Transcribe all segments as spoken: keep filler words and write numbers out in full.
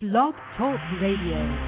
Blog Talk Radio.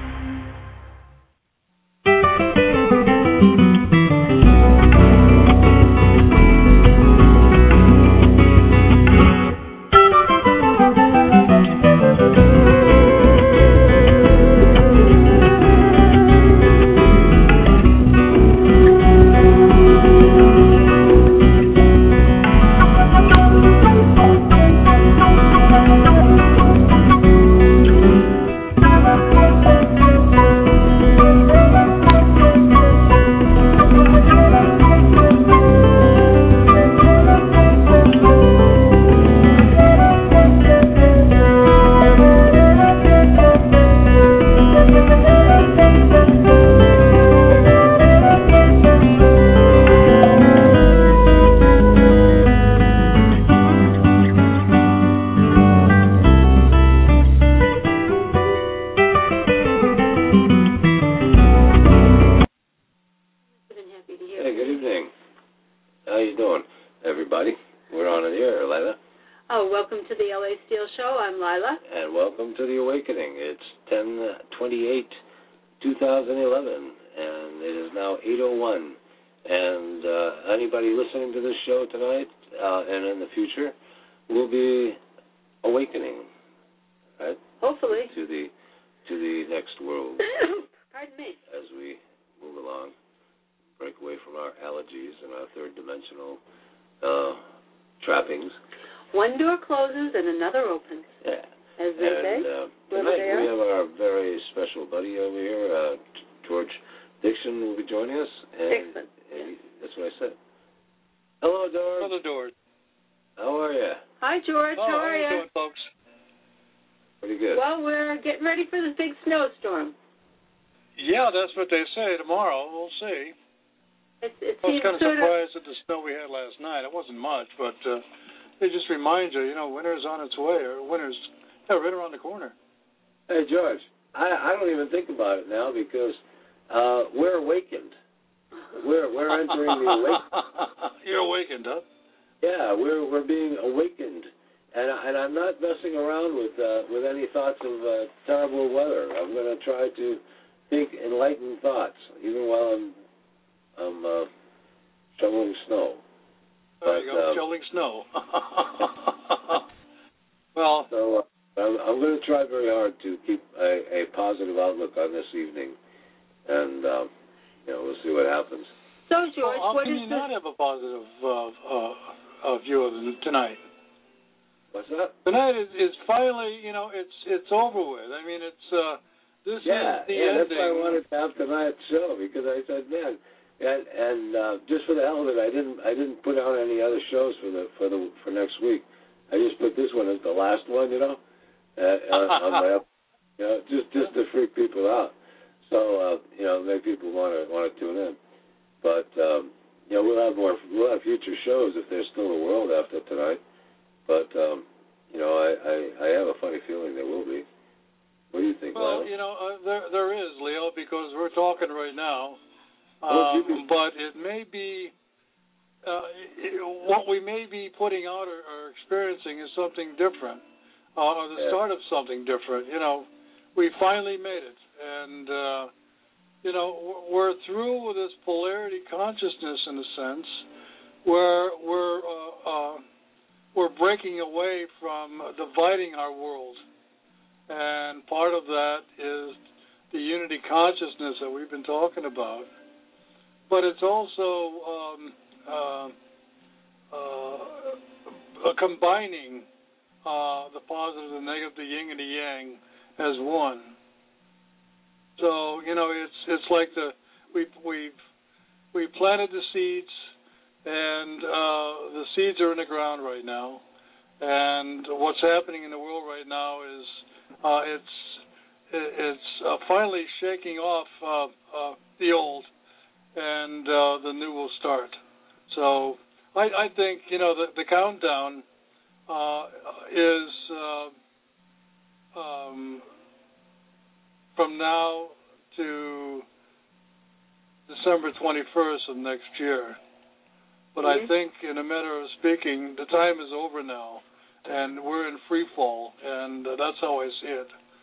One door closes and another opens. Yeah. As they and, say. Uh, tonight we have our very special buddy over here, uh, George Dixon, will be joining us. And, Dixon. And he, that's what I said. Hello, George. Hello, George. How are you? Hi, George. Oh, how are are you? doing, folks? Pretty good. Well, we're getting ready for the big snowstorm. Yeah, that's what they say tomorrow. We'll see. It's, it I was kind of sort surprised at the snow we had last night. It wasn't much, but uh, it just reminds you, you know, winter's on its way, or winter's yeah, right around the corner. Hey, George, I, I don't even think about it now because uh, we're awakened. We're we're entering the awakening. You're awakened, huh? Yeah, we're we're being awakened, and and I'm not messing around with uh, with any thoughts of uh, terrible weather. I'm going to try to think enlightened thoughts, even while I'm I'm uh, shoveling snow. There but, you go, um, shoveling snow. Well, so uh, I'm, I'm going to try very hard to keep a, a positive outlook on this evening, and um, you know we'll see what happens. So, George, well, how what can is you this? not have a positive uh, uh, uh, view of it tonight? What's that? Tonight is, is finally, you know, it's it's over with. I mean, it's uh, this yeah, is the yeah. ending. That's why I wanted to have tonight's show because I said, man, and, and uh, just for the hell of it, I didn't I didn't put out any other shows for the for the for next week. I just put this one as the last one, you know, uh, on, on my up, you know, just just to freak people out. So uh, you know, make people want to want to tune in. But um, you know, we'll have more. We'll have future shows if there's still a world after tonight. But um, you know, I, I, I have a funny feeling there will be. What do you think, Well, Lyle? you know, uh, there there is, Leo, because we're talking right now. Well, Um, but it may be uh, it, what we may be putting out or, or experiencing is something different, uh, or the yeah. start of something different. You know, we finally made it, and uh, you know, we're through with this polarity consciousness in a sense, where we're uh, uh, we're breaking away from dividing our world, and part of that is the unity consciousness that we've been talking about. But it's also um, uh, uh, combining uh, the positive and negative, the yin and the yang, as one. So you know, it's it's like the we we've we planted the seeds, and uh, the seeds are in the ground right now. And what's happening in the world right now is uh, it's it's uh, finally shaking off uh, uh, the old. And uh, the new will start. So I, I think, you know, the, the countdown uh, is uh, um, from now to December twenty-first of next year. But mm-hmm. I think, in a matter of speaking, the time is over now, and we're in free fall, and uh, that's how I see it.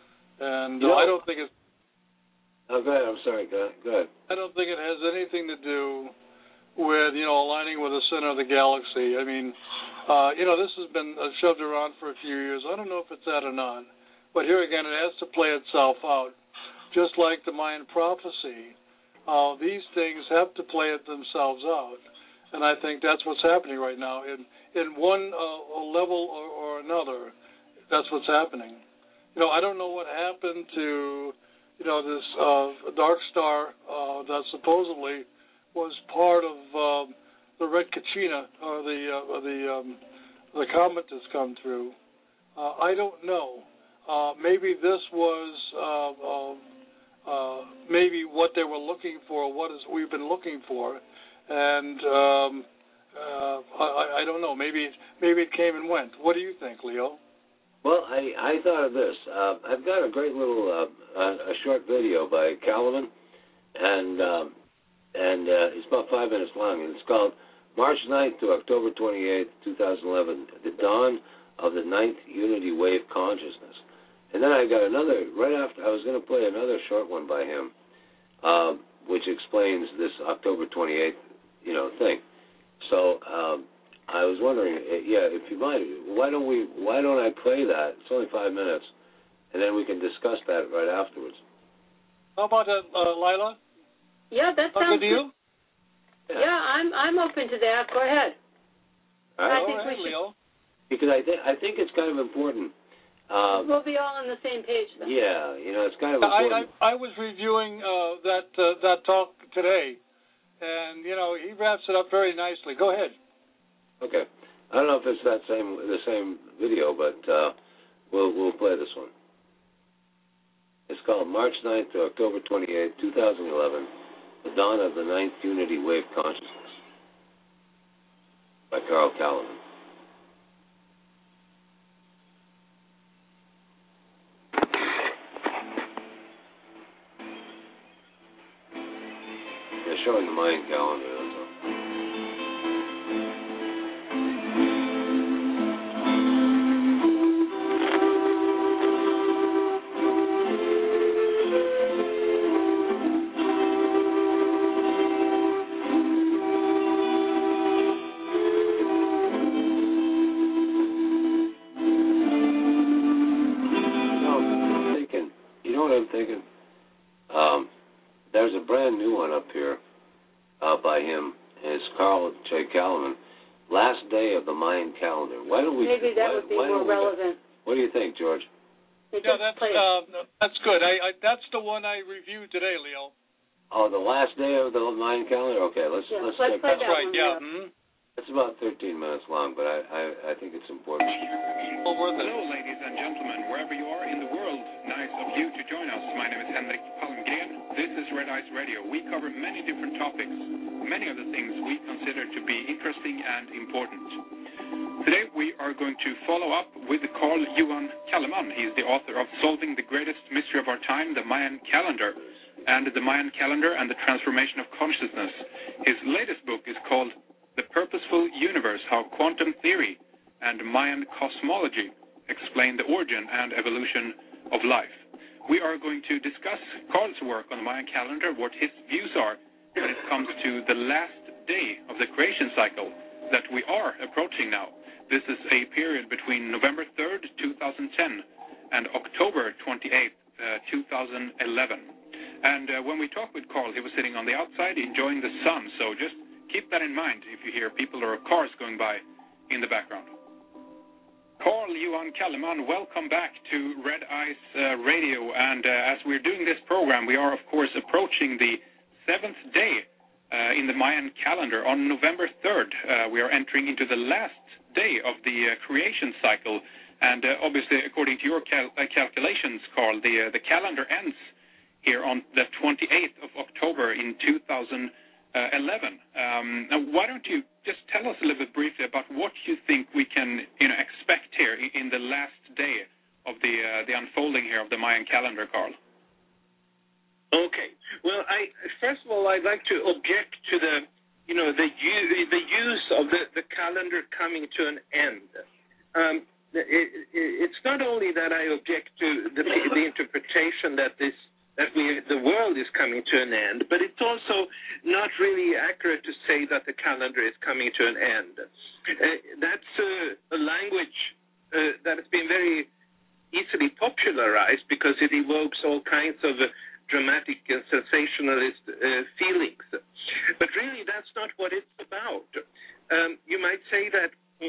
and you know, uh, I don't think it's. Oh, go ahead. I'm sorry. Go ahead. Go ahead. I don't think it has anything to do with, you know, aligning with the center of the galaxy. I mean, uh, you know, this has been uh, shoved around for a few years. I don't know if it's that or not. But here again, it has to play itself out. Just like the Mayan prophecy, uh, these things have to play it themselves out. And I think that's what's happening right now. In in one uh, level or, or another, that's what's happening. You know, I don't know what happened to, you know, this uh, dark star uh, that supposedly was part of um, the Red Kachina, or the uh, the um, the comet that's come through. Uh, I don't know. Uh, maybe this was uh, uh, uh, maybe what they were looking for, what is we've been looking for, and um, uh, I, I don't know. Maybe maybe it came and went. What do you think, Leo? Well, I, I thought of this. Uh, I've got a great little uh, a, a short video by Caliban, and um, and uh, it's about five minutes long, and it's called March ninth to October twenty-eighth, twenty eleven, The Dawn of the Ninth Unity Wave Consciousness. And then I got another, right after, I was going to play another short one by him, uh, which explains this October twenty-eighth, you know, thing. So um, I was wondering, yeah, if you mind, why don't we, why don't I play that? It's only five minutes, and then we can discuss that right afterwards. How about that, uh, Lila? Yeah, that Sound sounds good to you? Yeah. yeah, I'm I'm open to that. Go ahead. All right. I think All right, we should, Leo. Because I think I think it's kind of important. Uh, we'll be all on the same page then. Yeah, you know, it's kind of I, important. I I was reviewing uh, that uh, that talk today, and you know he wraps it up very nicely. Go ahead. Okay, I don't know if it's that same the same video, but uh, we'll we'll play this one. It's called March ninth to October twenty-eighth, twenty eleven, The Dawn of the Ninth Unity Wave Consciousness by Carl Caliban. They're showing the Mayan calendar, that's all. I'm thinking, um, there's a brand new one up here uh, by him. It's Carl J. Caliban. Last day of the Mayan calendar. Why don't we? Maybe that why, would be why more relevant. We, what do you think, George? Yeah, that's uh, that's good. I, I that's the one I reviewed today, Leo. Oh, the last day of the Mayan calendar. Okay, let's yeah, let's, let's check play that. that right. one. Yeah. Yeah. Mm-hmm. It's about thirteen minutes long, but I, I, I think it's important. Well worth it. Hello, ladies and gentlemen, wherever you are in the world. Nice of you to join us. My name is Henrik Palmgren. This is Red Eyes Radio. We cover many different topics, many of the things we consider to be interesting and important. Today we are going to follow up with Carl Johan Caliban. He's the author of Solving the Greatest Mystery of Our Time, the Mayan Calendar, and the Mayan Calendar and the Transformation of Consciousness. His latest book is called The Purposeful Universe, How Quantum Theory and Mayan Cosmology Explain the Origin and Evolution of Life. We are going to discuss Carl's work on the Mayan calendar, what his views are when it comes to the last day of the creation cycle that we are approaching now. This is a period between November third, two thousand ten and October twenty-eighth, uh, two thousand eleven. And uh, when we talked with Carl, he was sitting on the outside enjoying the sun, so just keep that in mind if you hear people or cars going by in the background. Carl Johan Caliban, welcome back to Red Eyes uh, Radio. And uh, as we're doing this program, we are, of course, approaching the seventh day uh, in the Mayan calendar. On November third, uh, we are entering into the last day of the uh, creation cycle. And uh, obviously, according to your cal- uh, calculations, Carl, the, uh, the calendar ends here on the twenty-eighth of October in two thousand eleven. Um, now, why don't you just tell us a little bit briefly about what you think we can, you know, expect here in, in the last day of the uh, the unfolding here of the Mayan calendar, Carl? Okay. Well, I first of all, I'd like to object to the, you know, the the use of the, the calendar coming to an end. Um, it, it's not only that I object to the, the interpretation that this that we the world is coming to an end, but it's also not really accurate to say that the calendar is coming to an end. Uh, that's uh, a language uh, that has been very easily popularized because it evokes all kinds of uh, dramatic and sensationalist uh, feelings. But really, that's not what it's about. Um, you might say that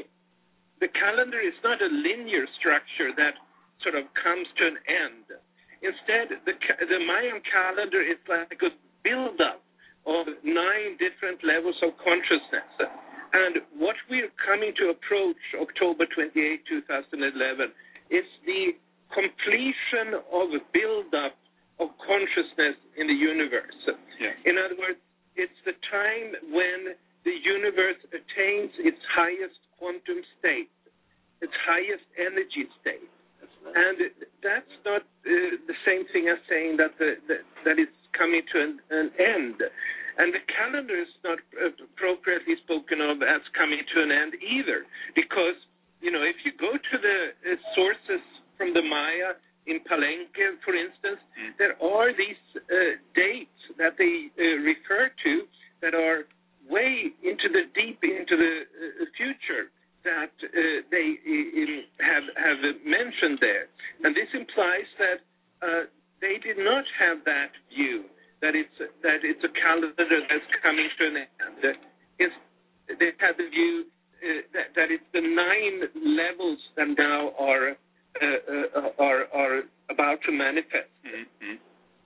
the calendar is not a linear structure that sort of comes to an end. Instead, the, the Mayan calendar is like a build-up of nine different levels of consciousness. And what we're coming to approach October twenty-eighth, twenty eleven is the completion of a build-up of consciousness in the universe. Yeah. In other words, it's the time when the universe attains its highest quantum state, its highest energy state. That's nice. And that's not uh, the same thing as saying that the, the, that it's coming to an, an end. And the calendar is not appropriately spoken of as coming to an end either, because, you know, if you go to the uh, sources from the Maya in Palenque, for instance, mm. there are these uh, dates that they uh, refer to that are way into the deep into the uh, future that uh, they uh, have have mentioned there, and this implies that uh, they did not have that view that it's that it's a calendar that's coming to an end. It's, they had the view uh, that, that it's the nine levels that now are uh, uh, are are about to manifest. Mm-hmm.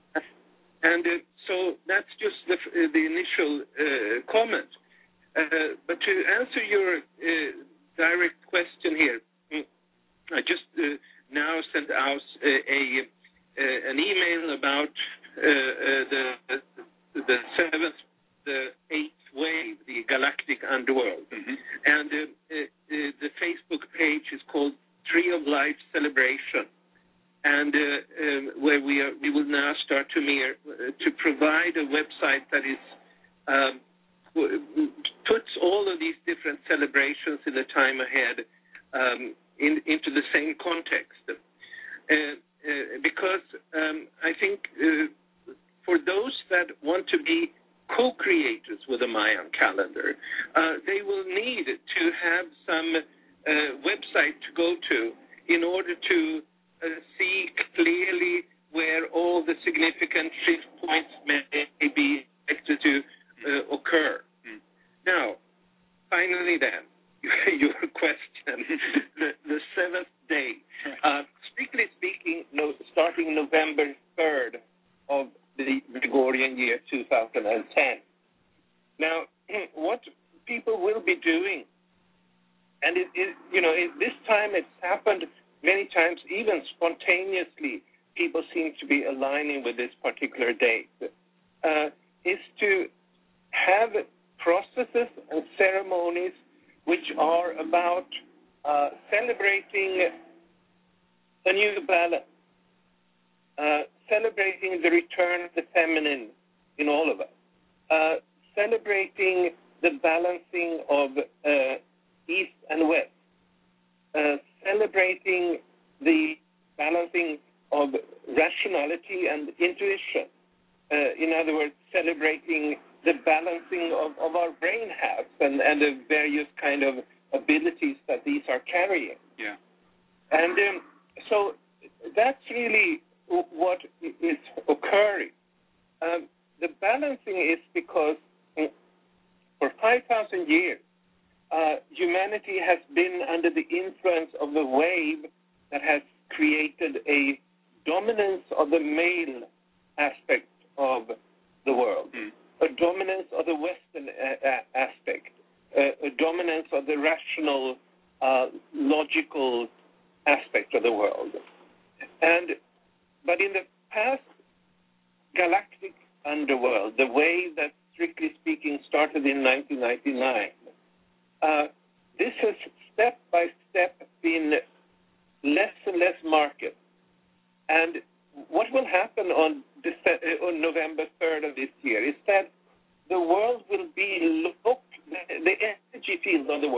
And uh, so that's just the, uh, the initial uh, comment. Uh, but to answer your uh, direct question here, I just uh, now sent out a, a, a an email about uh, uh, the, the the seventh, the eighth wave, the galactic underworld, mm-hmm. and uh, uh, uh, the Facebook page is called Tree of Life Celebration. And uh, um, where we are, we will now start to mere, uh, to provide a website that is um, puts all of these different celebrations in the time ahead um, in, into the same context. Uh, uh, because um, I think uh, for those that want to be co-creators with the Mayan calendar, uh, they will need to have some uh, website to go to in order to Uh, see clearly where all the significant shift points may be expected to uh, occur. Mm. Now, finally then, your question, the, the seventh day. Uh, strictly speaking, no, starting November third of the Gregorian year two thousand ten. Now, what people will be doing, and it, it, you know, it, this time it's happened many times, even spontaneously, people seem to be aligning with this particular date, uh, is to have processes and ceremonies which are about uh, celebrating a new balance, uh, celebrating the return of the feminine in all of us, uh, celebrating the balancing of uh, East and West, uh, celebrating the balancing of rationality and intuition. Uh, in other words, celebrating the balancing of, of our brain halves and, and the various kind of abilities that these are carrying. Yeah. And um, so that's really w- what is occurring. Um, the balancing is because mm, for five thousand years, Uh, humanity has been under the influence of the wave that has created a dominance of the male aspect of the world, mm. a dominance of the Western uh, aspect, uh, a dominance of the rational, uh, logical aspect of the world. And but in the past galactic underworld, the wave that, strictly speaking, started in nineteen ninety-nine. Uh, this has step by step been less and less marked. And what will happen on, Dece- on November third of this year is that the world will be looked, the, the energy field of the world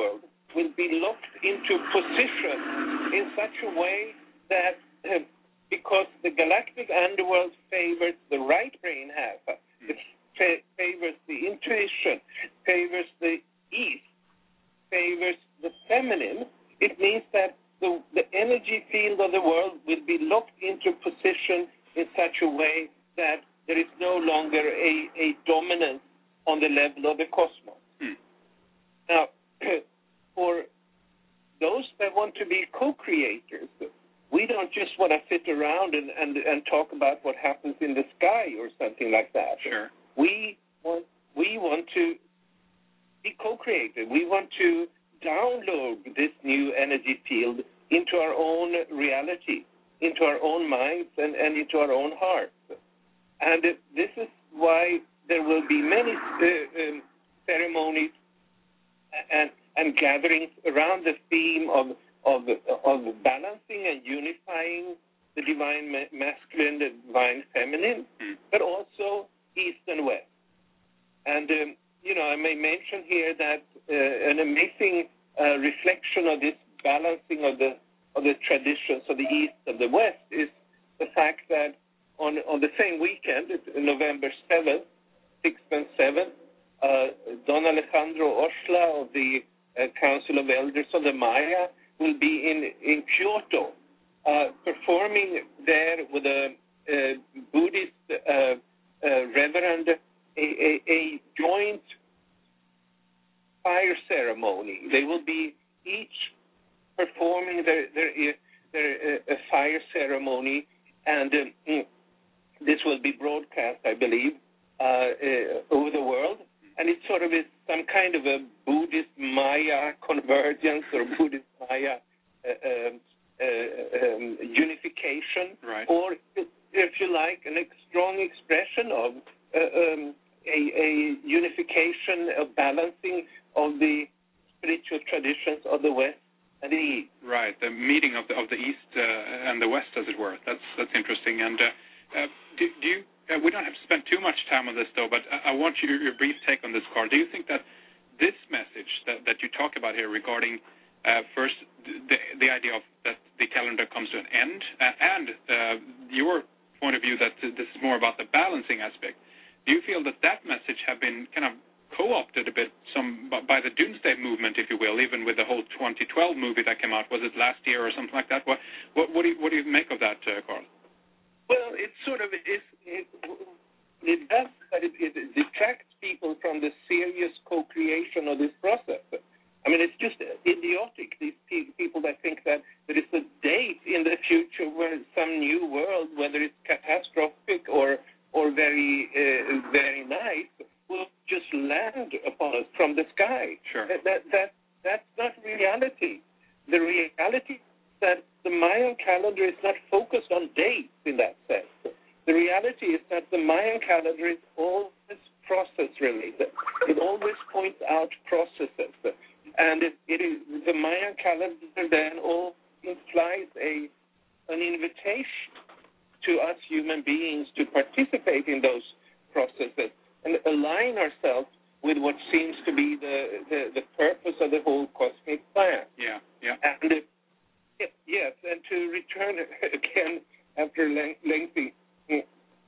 will be locked into position in such a way that uh, because the galactic underworld favors the right brain half, it fa- favors the intuition, favors the east, favors the feminine, it means that the, the energy field of the world will be locked into position in such a way that there is no longer a, a dominance on the level of the cosmos. Hmm. Now, for those that want to be co-creators, we don't just want to sit around and, and, and talk about what happens in the sky or something like that. Sure. We want, we want to be co-creative. We want to download this new energy field into our own reality, into our own minds, and, and into our own hearts. And this is why there will be many uh, um, ceremonies and, and gatherings around the theme of, of, of balancing and unifying the divine ma- masculine, the divine feminine, mm. but also East and West. And, um, you know, I may mention here that uh, an amazing uh, reflection of this balancing of the of the traditions of the East and the West is the fact that on on the same weekend, November seventh, sixth and seventh, uh, Don Alejandro Oshla of the uh, Council of Elders of the Maya will be in, in Kyoto, uh, performing there with a, a Buddhist uh, uh, reverend a, a, a joint fire ceremony. They will be each performing their their, their uh, fire ceremony, and um, this will be broadcast, I believe, uh, uh, over the world. And it sort of is some kind of a Buddhist Maya convergence or Buddhist Maya uh, um, uh, um, unification, right. or if you like, a strong expression of uh, um, a, a unification, a balancing of the spiritual traditions of the West and the East. Right, the meeting of the of the East uh, and the West, as it were. That's that's interesting. And uh, uh, do, do you? Uh, we don't have to spend too much time on this, though. But I, I want your, your brief take on this, Carl. Do you think that this message that, that you talk about here, regarding uh, first the the idea of that the calendar comes to an end, uh, and uh, your point of view that this is more about the balancing aspect, do you feel that that message have been kind of co-opted a bit some by the Doomsday movement, if you will, even with the whole twenty twelve movie that came out? Was it last year or something like that? What what, what do you what do you make of that, uh, Carl? Well, it sort of is. It, it does, but it, it detracts people from the serious co-creation of this process. I mean, it's just idiotic. These pe- people that think that there is a date in the future where some new world, whether it's catastrophic or or very uh, very nice, will just land upon us from the sky. Sure. That, that, that, that's not reality. The reality is that the Mayan calendar is not focused on dates in that sense. The reality is that the Mayan calendar is always process-related. It always points out processes. And it, it is, the Mayan calendar then all implies a an invitation to us human beings to participate in those processes and align ourselves with what seems to be the, the, the purpose of the whole cosmic plan. Yeah, yeah. And uh, yes, and to return again after a lengthy uh,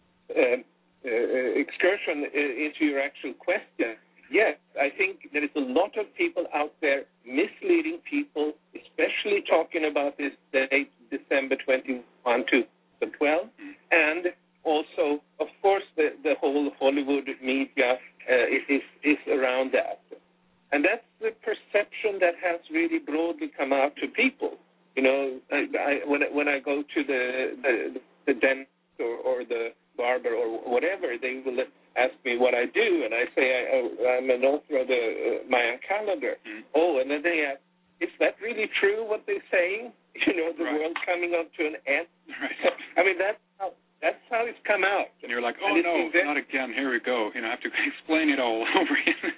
uh, excursion into your actual question, yes, I think there is a lot of people out there misleading people, especially talking about this date, December twenty-first, twenty twelve, mm. and also, of course, the, the whole Hollywood media uh, is, is around that. And that's the perception that has really broadly come out to people. You know, I, I, when, I, when I go to the, the, the dentist or, or the barber or whatever, they will ask me what I do, and I say I, I'm an author of the uh, Mayan calendar. Mm. Oh, and then they ask, is that really true, what they're saying? You know, the right. world coming up to an end. Right. So, I mean, that's how That's how it's come out. And you're like, oh, no, very... not again. Here we go. You know, I have to explain it all over again.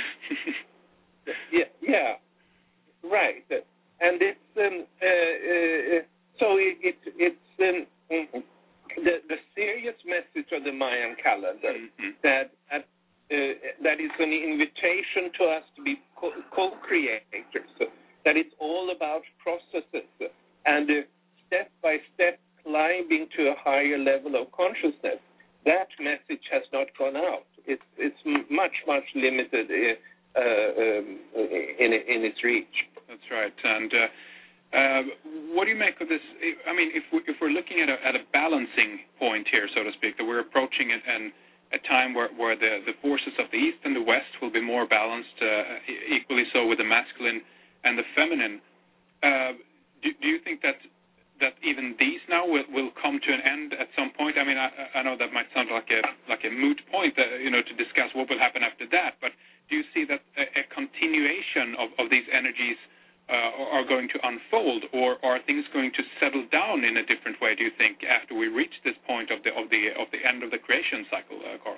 yeah, yeah, right. And it's um, uh, uh, so it, it, it's um, the the serious message of the Mayan calendar mm-hmm. that, that uh, that is an invitation to us to be co- co-creators, that it's all about processes and uh, step by step climbing to a higher level of consciousness. That message has not gone out. It's it's much much limited uh, um, in in its reach. That's right. And uh, uh, what do you make of this? I mean, if we, if we're looking at a at a balancing point here, so to speak, that we're approaching it and a time where, where the, the forces of the East and the West will be more balanced, uh, equally so with the masculine and the feminine. Uh, do, do you think that that even these now will, will come to an end at some point? I mean, I, I know that might sound like a like a moot point, uh, you know, to discuss what will happen after that. But do you see that a, a continuation of, of these energies uh, are going to unfold, or are things going to settle down in a different way? Do you think after we reach this point of the of the of the end of the creation cycle, uh, Carl?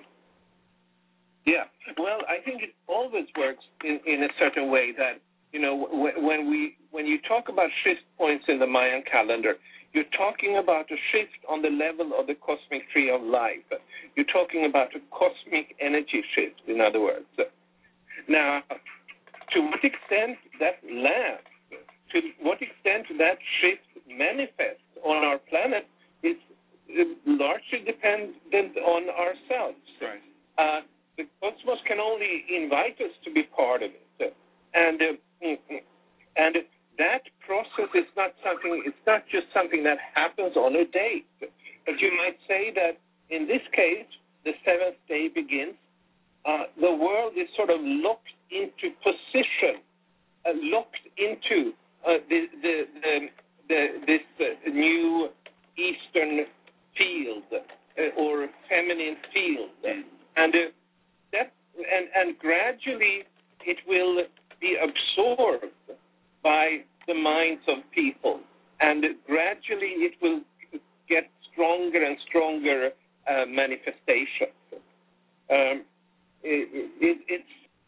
Yeah. Well, I think it always works in, in a certain way that, you know, when we when you talk about shift points in the Mayan calendar, you're talking about a shift on the level of the cosmic tree of life. You're talking about a cosmic energy shift, in other words. Now, to what extent that lasts, to what extent that shift manifests on our planet is largely dependent on ourselves. Right. Uh, the cosmos can only invite us to be part of it, and uh, and that process is not something. It's not just something that happens on a date. But you might say that in this case, the seventh day begins. Uh, the world is sort of locked into position, uh, locked into uh, the, the, the, the, this uh, new Eastern field uh, or feminine field, and uh, that and and gradually it will be absorbed by the minds of people, and gradually it will get stronger and stronger uh, manifestations. Um, it, it, it's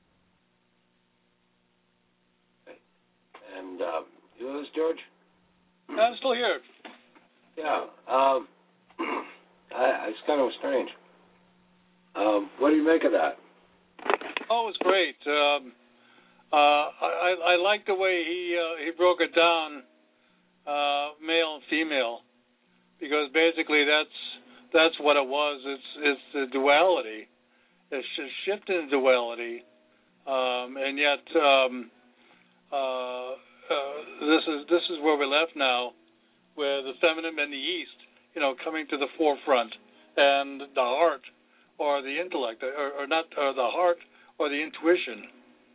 And um, you with us, George? I'm still here. Yeah. Um, I, it's kind of strange. Um, what do you make of that? Oh, it was great. Um, uh, I, I like the way he uh, he broke it down, uh, male and female, because basically that's that's what it was. It's it's the duality. It's a shift in duality, um, and yet um, uh, uh, this is this is where we're left now, where the feminine and the East, you know, coming to the forefront, and the heart or the intellect, or, or not, or the heart or the intuition.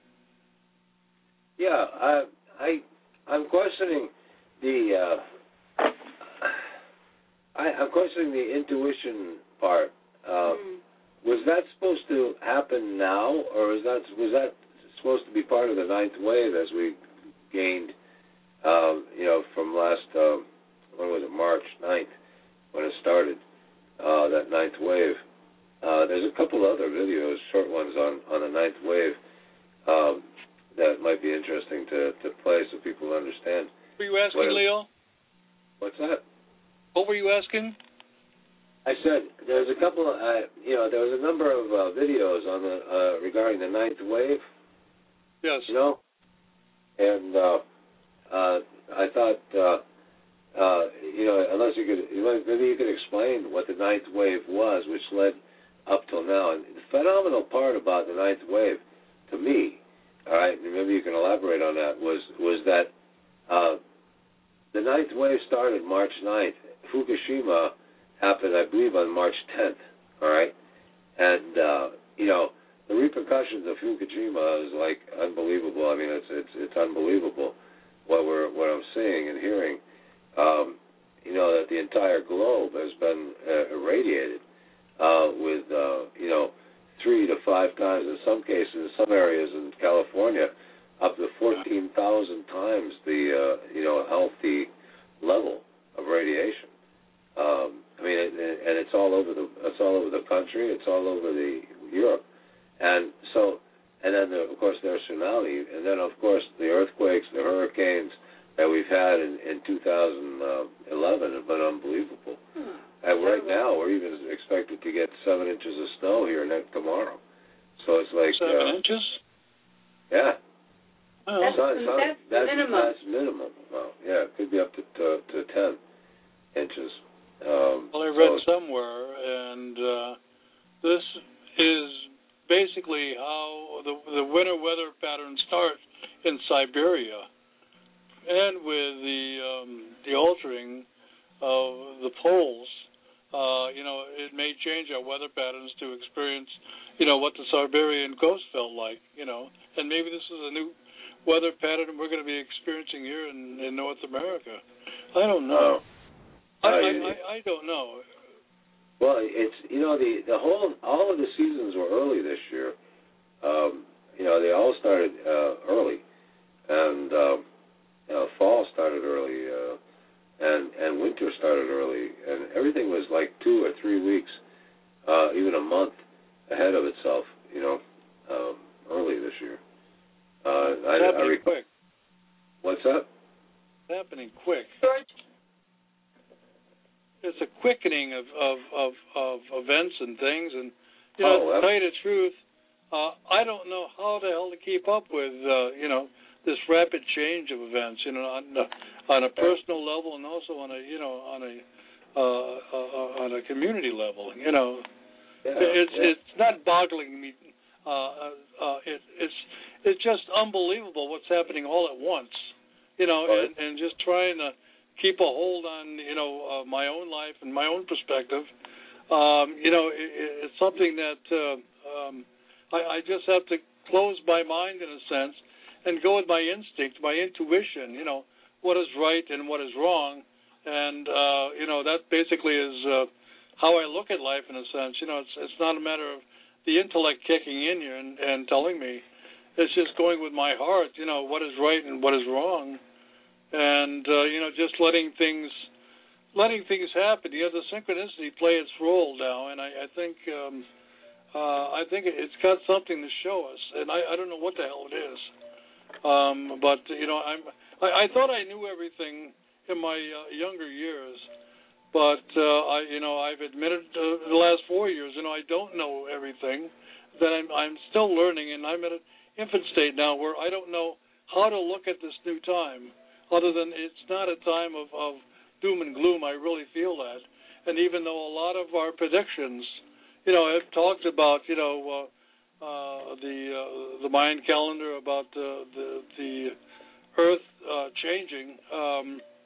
Yeah, I, I, I'm questioning the, uh, I, I'm questioning the intuition part. Uh, mm. Was that supposed to happen now, or is that was that supposed to be part of the ninth wave as we gained, um, you know, from last, um, when was it, March ninth, when it started, uh, that ninth wave? Uh, there's a couple other videos, short ones on, on the ninth wave, um, that might be interesting to, to play so people understand. What were you asking, what, Leo? What's that? What were you asking? I said there's a couple of, uh, you know, there was a number of uh, videos on the uh, regarding the ninth wave. Yes. You know, and uh, uh, I thought, uh, uh, you know, unless you could, maybe you could explain what the ninth wave was, which led up till now. And the phenomenal part about the ninth wave, to me, all right, and maybe you can elaborate on that, was was that uh, the ninth wave started March ninth. Fukushima happened, I believe, on March tenth, all right? And, uh, you know, the repercussions of Fukushima is, like, unbelievable. I mean, it's it's it's unbelievable what we're what I'm seeing and hearing. Um, you know, that the entire globe has been uh, irradiated uh, with, uh, you know, three to five times, in some cases, some areas in California, up to fourteen thousand times the, uh, you know, healthy level of radiation. Um, I mean, it, it, and it's all over the it's all over the country. It's all over the Europe, and so, and then the, of course there's tsunami, and then of course the earthquakes, the hurricanes that we've had in, in two thousand eleven have been unbelievable. Hmm. And right now we're even expected to get seven inches of snow here next tomorrow. So it's like seven uh, inches. Yeah. Oh. That's, So- so that's, that's minimum. That's minimum. Well, yeah, it could be up to to, to ten inches. Um, Well, I read so, somewhere, and uh, this is basically how the the winter weather patterns start in Siberia, and with the um, the altering of the poles. Uh, you know, it may change our weather patterns to experience, you know, what the Siberian coast felt like, you know. And maybe this is a new weather pattern we're going to be experiencing here in, in North America. I don't know. uh, I, uh, I, I, I don't know. well, it's you know the the whole all of the seasons were early this year. Um, you know, they all started uh, early, and um, you know, fall started early. Uh, And, and winter started early, and everything was like two or three weeks, uh, even a month ahead of itself, you know, um, early this year. Uh, I, It's I happening rec- quick. What's that? It's happening quick. George, It's a quickening of, of, of, of events and things, and, you know, Oh, to tell you the truth, uh, I don't know how the hell to keep up with, uh, you know, this rapid change of events, you know, on, on a personal level and also on a, you know, on a uh, uh, on a community level, you know. Yeah, it's yeah. it's not boggling me. Uh, uh, it, it's it's just unbelievable what's happening all at once, you know, Right. and, and just trying to keep a hold on, you know, uh, my own life and my own perspective. Um, you know, it, it's something that uh, um, I, I just have to close my mind in a sense and go with my instinct, my intuition, you know, what is right and what is wrong. And, uh, you know, that basically is uh, how I look at life in a sense. You know, it's it's not a matter of the intellect kicking in here and, and telling me. It's just going with my heart, you know, what is right and what is wrong. And, uh, you know, just letting things letting things happen. You know, the synchronicity play its role now. And I, I think um, uh, I think it's got something to show us. And I, I don't know what the hell it is. Um, but you know, I'm. I, I thought I knew everything in my uh, younger years, but uh, I, you know, I've admitted uh, the last four years, you know, I don't know everything. That I'm, I'm still learning, and I'm at an infant state now where I don't know how to look at this new time, other than it's not a time of, of doom and gloom. I really feel that, and even though a lot of our predictions, you know, have talked about, you know. Uh, Uh, the uh, the Mayan calendar about uh, the the Earth uh, changing, um,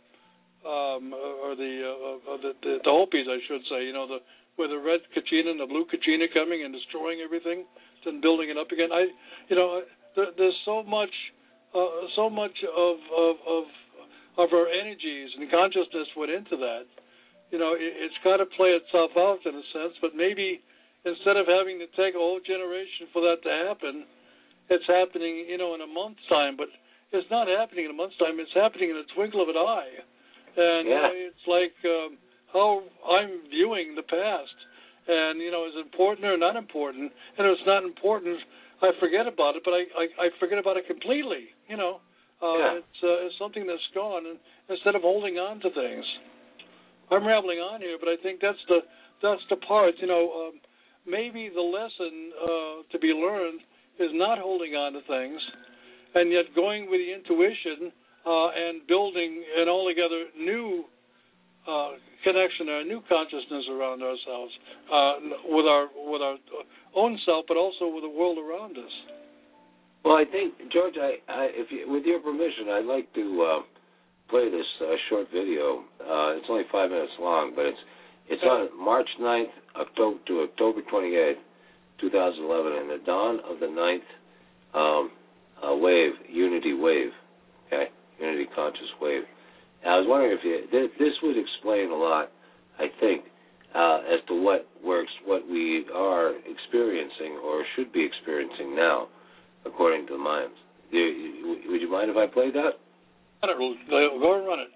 um, or the, uh, the the the Hopis, I should say. You know, the with the red Kachina and the blue Kachina coming and destroying everything, then building it up again. I, you know, there, there's so much, uh, so much of, of of of our energies and consciousness went into that. You know, it, it's got to play itself out in a sense, but maybe. Instead of having to take a whole generation for that to happen, it's happening, you know, in a month's time. But it's not happening in a month's time. It's happening in a twinkle of an eye. And Yeah. you know, it's like um, how I'm viewing the past. And, you know, is it important or not important? And if it's not important, I forget about it, but I, I, I forget about it completely, you know. Uh, Yeah. it's, uh, it's something that's gone, and instead of holding on to things. I'm rambling on here, but I think that's the, that's the part, you know, um, maybe the lesson uh, to be learned is not holding on to things, and yet going with the intuition uh, and building an altogether new uh, connection, a new consciousness around ourselves, uh, with our with our own self, but also with the world around us. Well, I think, George, I, I if you, with your permission, I'd like to uh, play this uh, short video. Uh, it's only five minutes long, but it's it's on March ninth October to October twenty-eighth, two thousand eleven, and the dawn of the ninth um, uh, wave, Unity wave, okay, Unity conscious wave. And I was wondering if you, th- this would explain a lot, I think, uh, as to what we're, what we are experiencing or should be experiencing now, according to the Mayans. Do you, would you mind if I played that? Go and run it.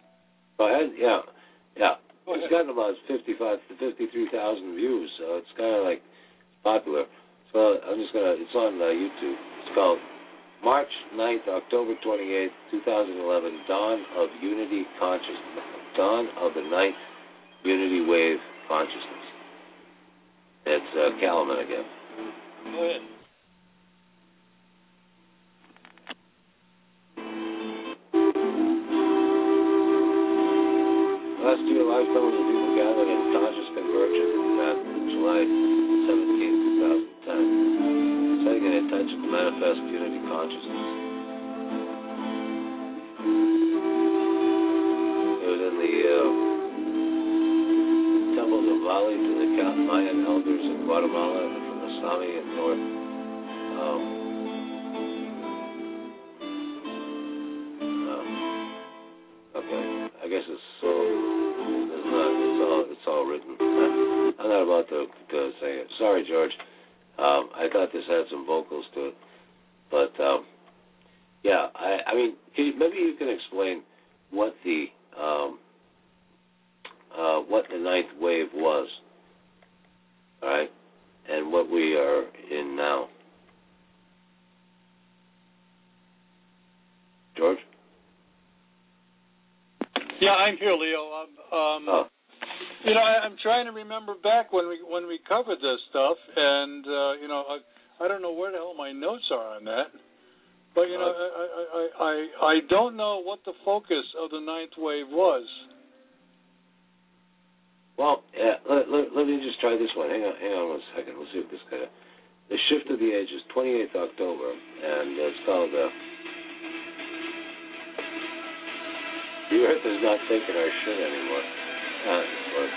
Go ahead. Yeah, yeah. Go It's ahead. gotten about fifty-five to fifty-three thousand views, so it's kind of like popular. So I'm just gonna. It's on uh, YouTube. It's called March ninth, October twenty-eighth, two thousand eleven, Dawn of Unity Consciousness. Dawn of the ninth Unity Wave Consciousness. It's uh, Kalaman again. Go ahead. Last year, large numbers of people gathered in conscious convergence at July seventeenth, twenty ten, setting an intention to manifest unity consciousness. It was in the uh, temples of Bali to the Mayan elders in Guatemala and from the Sami in North. Um, uh, okay, I guess it's so. It's not. It's all. It's all written. I'm not about to, to say it. Sorry, George. Um, I thought this had some vocals to it, but um, yeah. I. I mean, can you, maybe you can explain what the um, uh, what the ninth wave was, all right, and what we are in now. George? Yeah, I'm here, Leo. Um, um, oh. You know, I, I'm trying to remember back when we when we covered this stuff, and uh, you know, I, I don't know where the hell my notes are on that. But you know, I, I I I don't know what the focus of the ninth wave was. Well, yeah, let, let, let me just try this one. Hang on, hang on one second. We'll see if this kind of the shift of the age is twenty-eighth October, and it's called. Uh, The Earth is not taking our shit anymore. Uh, but,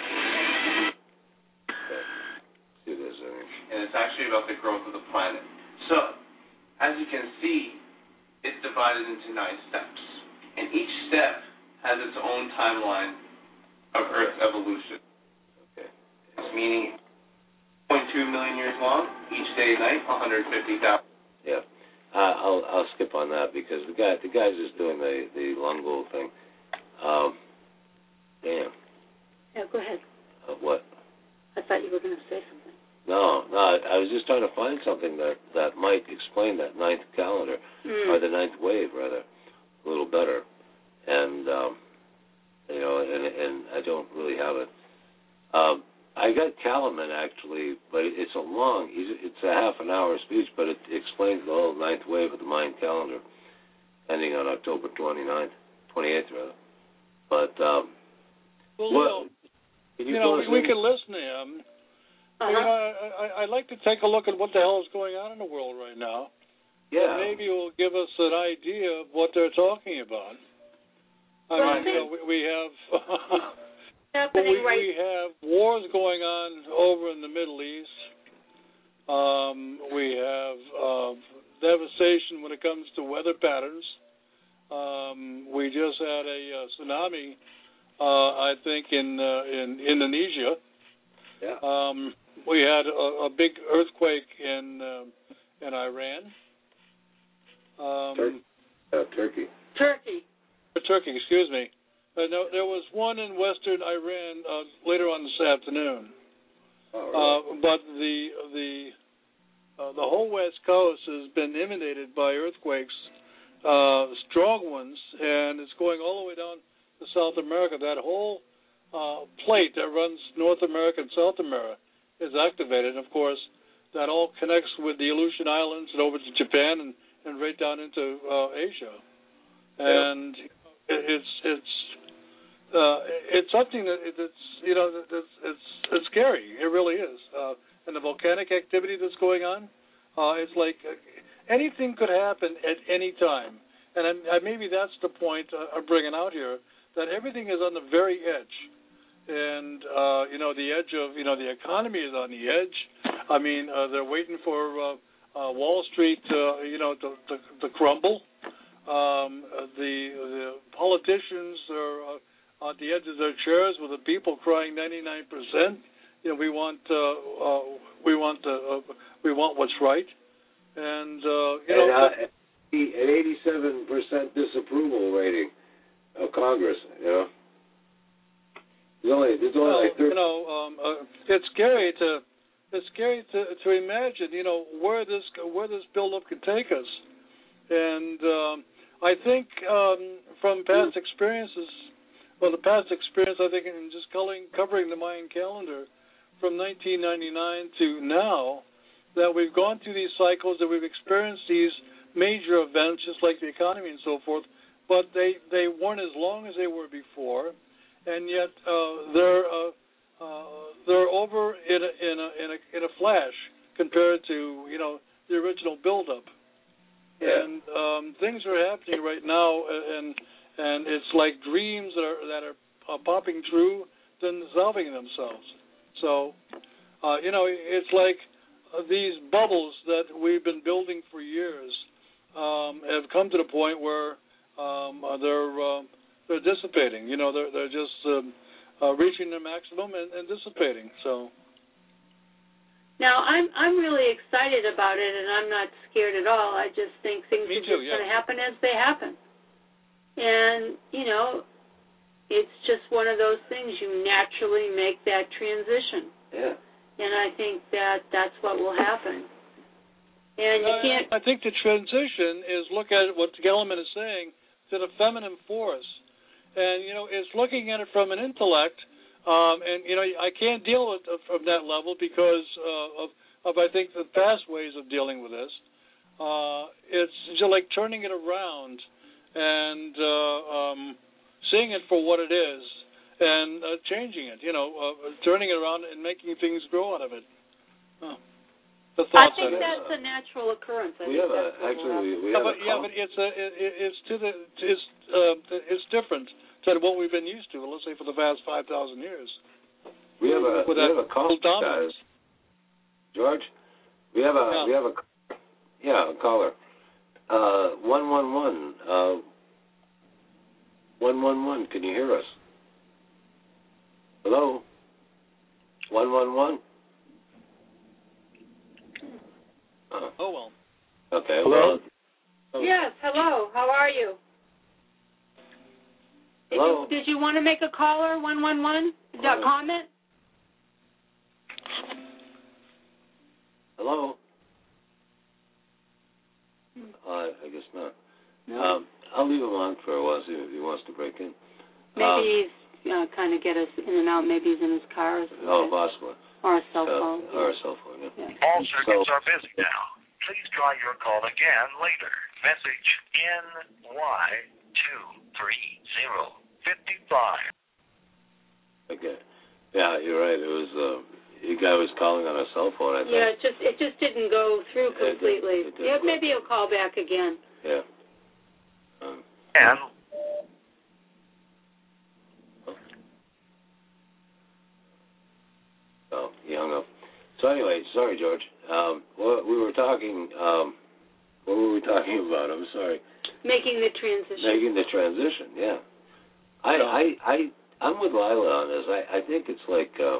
okay. Do this. I mean. And it's actually about the growth of the planet. So, as you can see, it's divided into nine steps. And each step has its own timeline of Earth evolution. Okay. It's meaning zero point two million years long, each day and night, one hundred fifty thousand. Yeah. Uh, I'll I'll skip on that because the guy the guy's just doing the the Lungol thing. Um, damn. Yeah, go ahead. Uh, what? I thought you were going to say something. No, no. I, I was just trying to find something that, that might explain that ninth calendar Mm. or the ninth wave rather a little better. And um, you know, and and I don't really have it. Um, I got Kalaman actually, but it's a long, it's a half an hour speech, but it explains the whole ninth wave of the Mayan calendar, ending on October twenty-ninth, twenty-eighth rather. But, um, Well, well you, you know, we, we can listen to him. Uh-huh. You know, I, I, I'd like to take a look at what the hell is going on in the world right now. Yeah. Maybe it will give us an idea of what they're talking about. I Well, mean, you know, we, we have... happening we, right. we have wars going on over in the Middle East. Um, we have uh, devastation when it comes to weather patterns. Um, we just had a uh, tsunami, uh, I think, in uh, in Indonesia. Yeah. Um, we had a, a big earthquake in uh, in Iran. Um, Tur- uh, Turkey. Turkey. Turkey, excuse me. Uh, no, there was one in western Iran uh, later on this afternoon. Oh, right. uh, but the the uh, the whole West Coast has been inundated by earthquakes, uh, strong ones, and it's going all the way down to South America. That whole uh, plate that runs North America and South America is activated. And of course, that all connects with the Aleutian Islands and over to Japan and, and right down into uh, Asia. And it, it's it's. Uh, it's something that it's you know it's it's, it's scary. It really is. Uh, and the volcanic activity that's going on, uh, it's like uh, anything could happen at any time. And I'm, I, maybe that's the point uh, I'm bringing out here, that everything is on the very edge. And uh, you know the edge of you know the economy is on the edge. I mean uh, they're waiting for uh, uh, Wall Street uh, you know to, to, to crumble. Um, the the politicians are. Uh, at the edge of their chairs with the people crying ninety-nine percent. You know, we want uh, uh, we want uh, we want what's right, and uh, you and, know, uh, an eighty-seven percent disapproval rating of Congress. You know, there's only there's only well, like thirty. you know, um, uh, it's scary to it's scary to to imagine you know where this where this buildup could take us, and um, I think um, from past experiences. Well, the past experience, I think, in just covering, covering the Mayan calendar from nineteen ninety-nine to now, that we've gone through these cycles, that we've experienced these major events, just like the economy and so forth, but they, they weren't as long as they were before, and yet uh, they're uh, uh, they're over in a, in a in a in a flash compared to you know the original buildup. Yeah. And um, things are happening right now, and and it's like dreams that are that are uh, popping through, then dissolving themselves. So, uh, you know, it's like uh, these bubbles that we've been building for years um, have come to the point where um, uh, they're uh, they're dissipating. You know, they're they're just um, uh, reaching their maximum and, and dissipating. So. Now, I'm I'm really excited about it, and I'm not scared at all. I just think things Me are too, just yeah. going to happen as they happen. And, you know, it's just one of those things. You naturally make that transition. Yeah. And I think that that's what will happen. And you can't... I think the transition is, look at what Gelman is saying, to the feminine force. And, you know, it's looking at it from an intellect. Um, and, you know, I can't deal with it from that level because uh, of, of, I think, the past ways of dealing with this. Uh, it's just like turning it around and uh, um, seeing it for what it is and uh, changing it, you know, uh, turning it around and making things grow out of it. Oh. The I thoughts think on it. that's a natural occurrence. I We think have a, that's what will actually, happen. we Yeah, have but, a yeah, call. but it's a, it, it's to the it's uh, it's different than what we've been used to. Let's say for the past five thousand years. We have a, With we that have a call, dominance. guys. George, we have a, Yeah. we have a, yeah, a caller. Uh, one one one. Uh, one one one. Can you hear us? Hello. One one one. Oh well. Okay. Hello? Well, Yes, hello. How are you? Did Hello? you, did you want to make a caller, one one one? Hello? Comment? Hello. Uh, I guess not. No. Um, I'll leave him on for a while, see if he wants to break in. Maybe um, he's uh, kind of get us in and out. Maybe he's in his car or something. Oh, possibly. Or a cell So- phone. Or a cell phone, yeah. Yeah. All circuits So- are busy now. Please try your call again later. Message N Y two three zero five five. Okay. Yeah, you're right. It was, uh, the guy was calling on a cell phone, I think. Yeah, it just it just didn't go through It did- completely. it didn't Yeah, go. maybe he'll call back again. Yeah. Um, And oh, he hung up. So anyway, sorry, George. Um, well, we were talking, um, what were we talking about? I'm sorry. Making the transition. Making the transition, yeah. I, I, I, I'm with Lila on this. I, I think it's like, uh,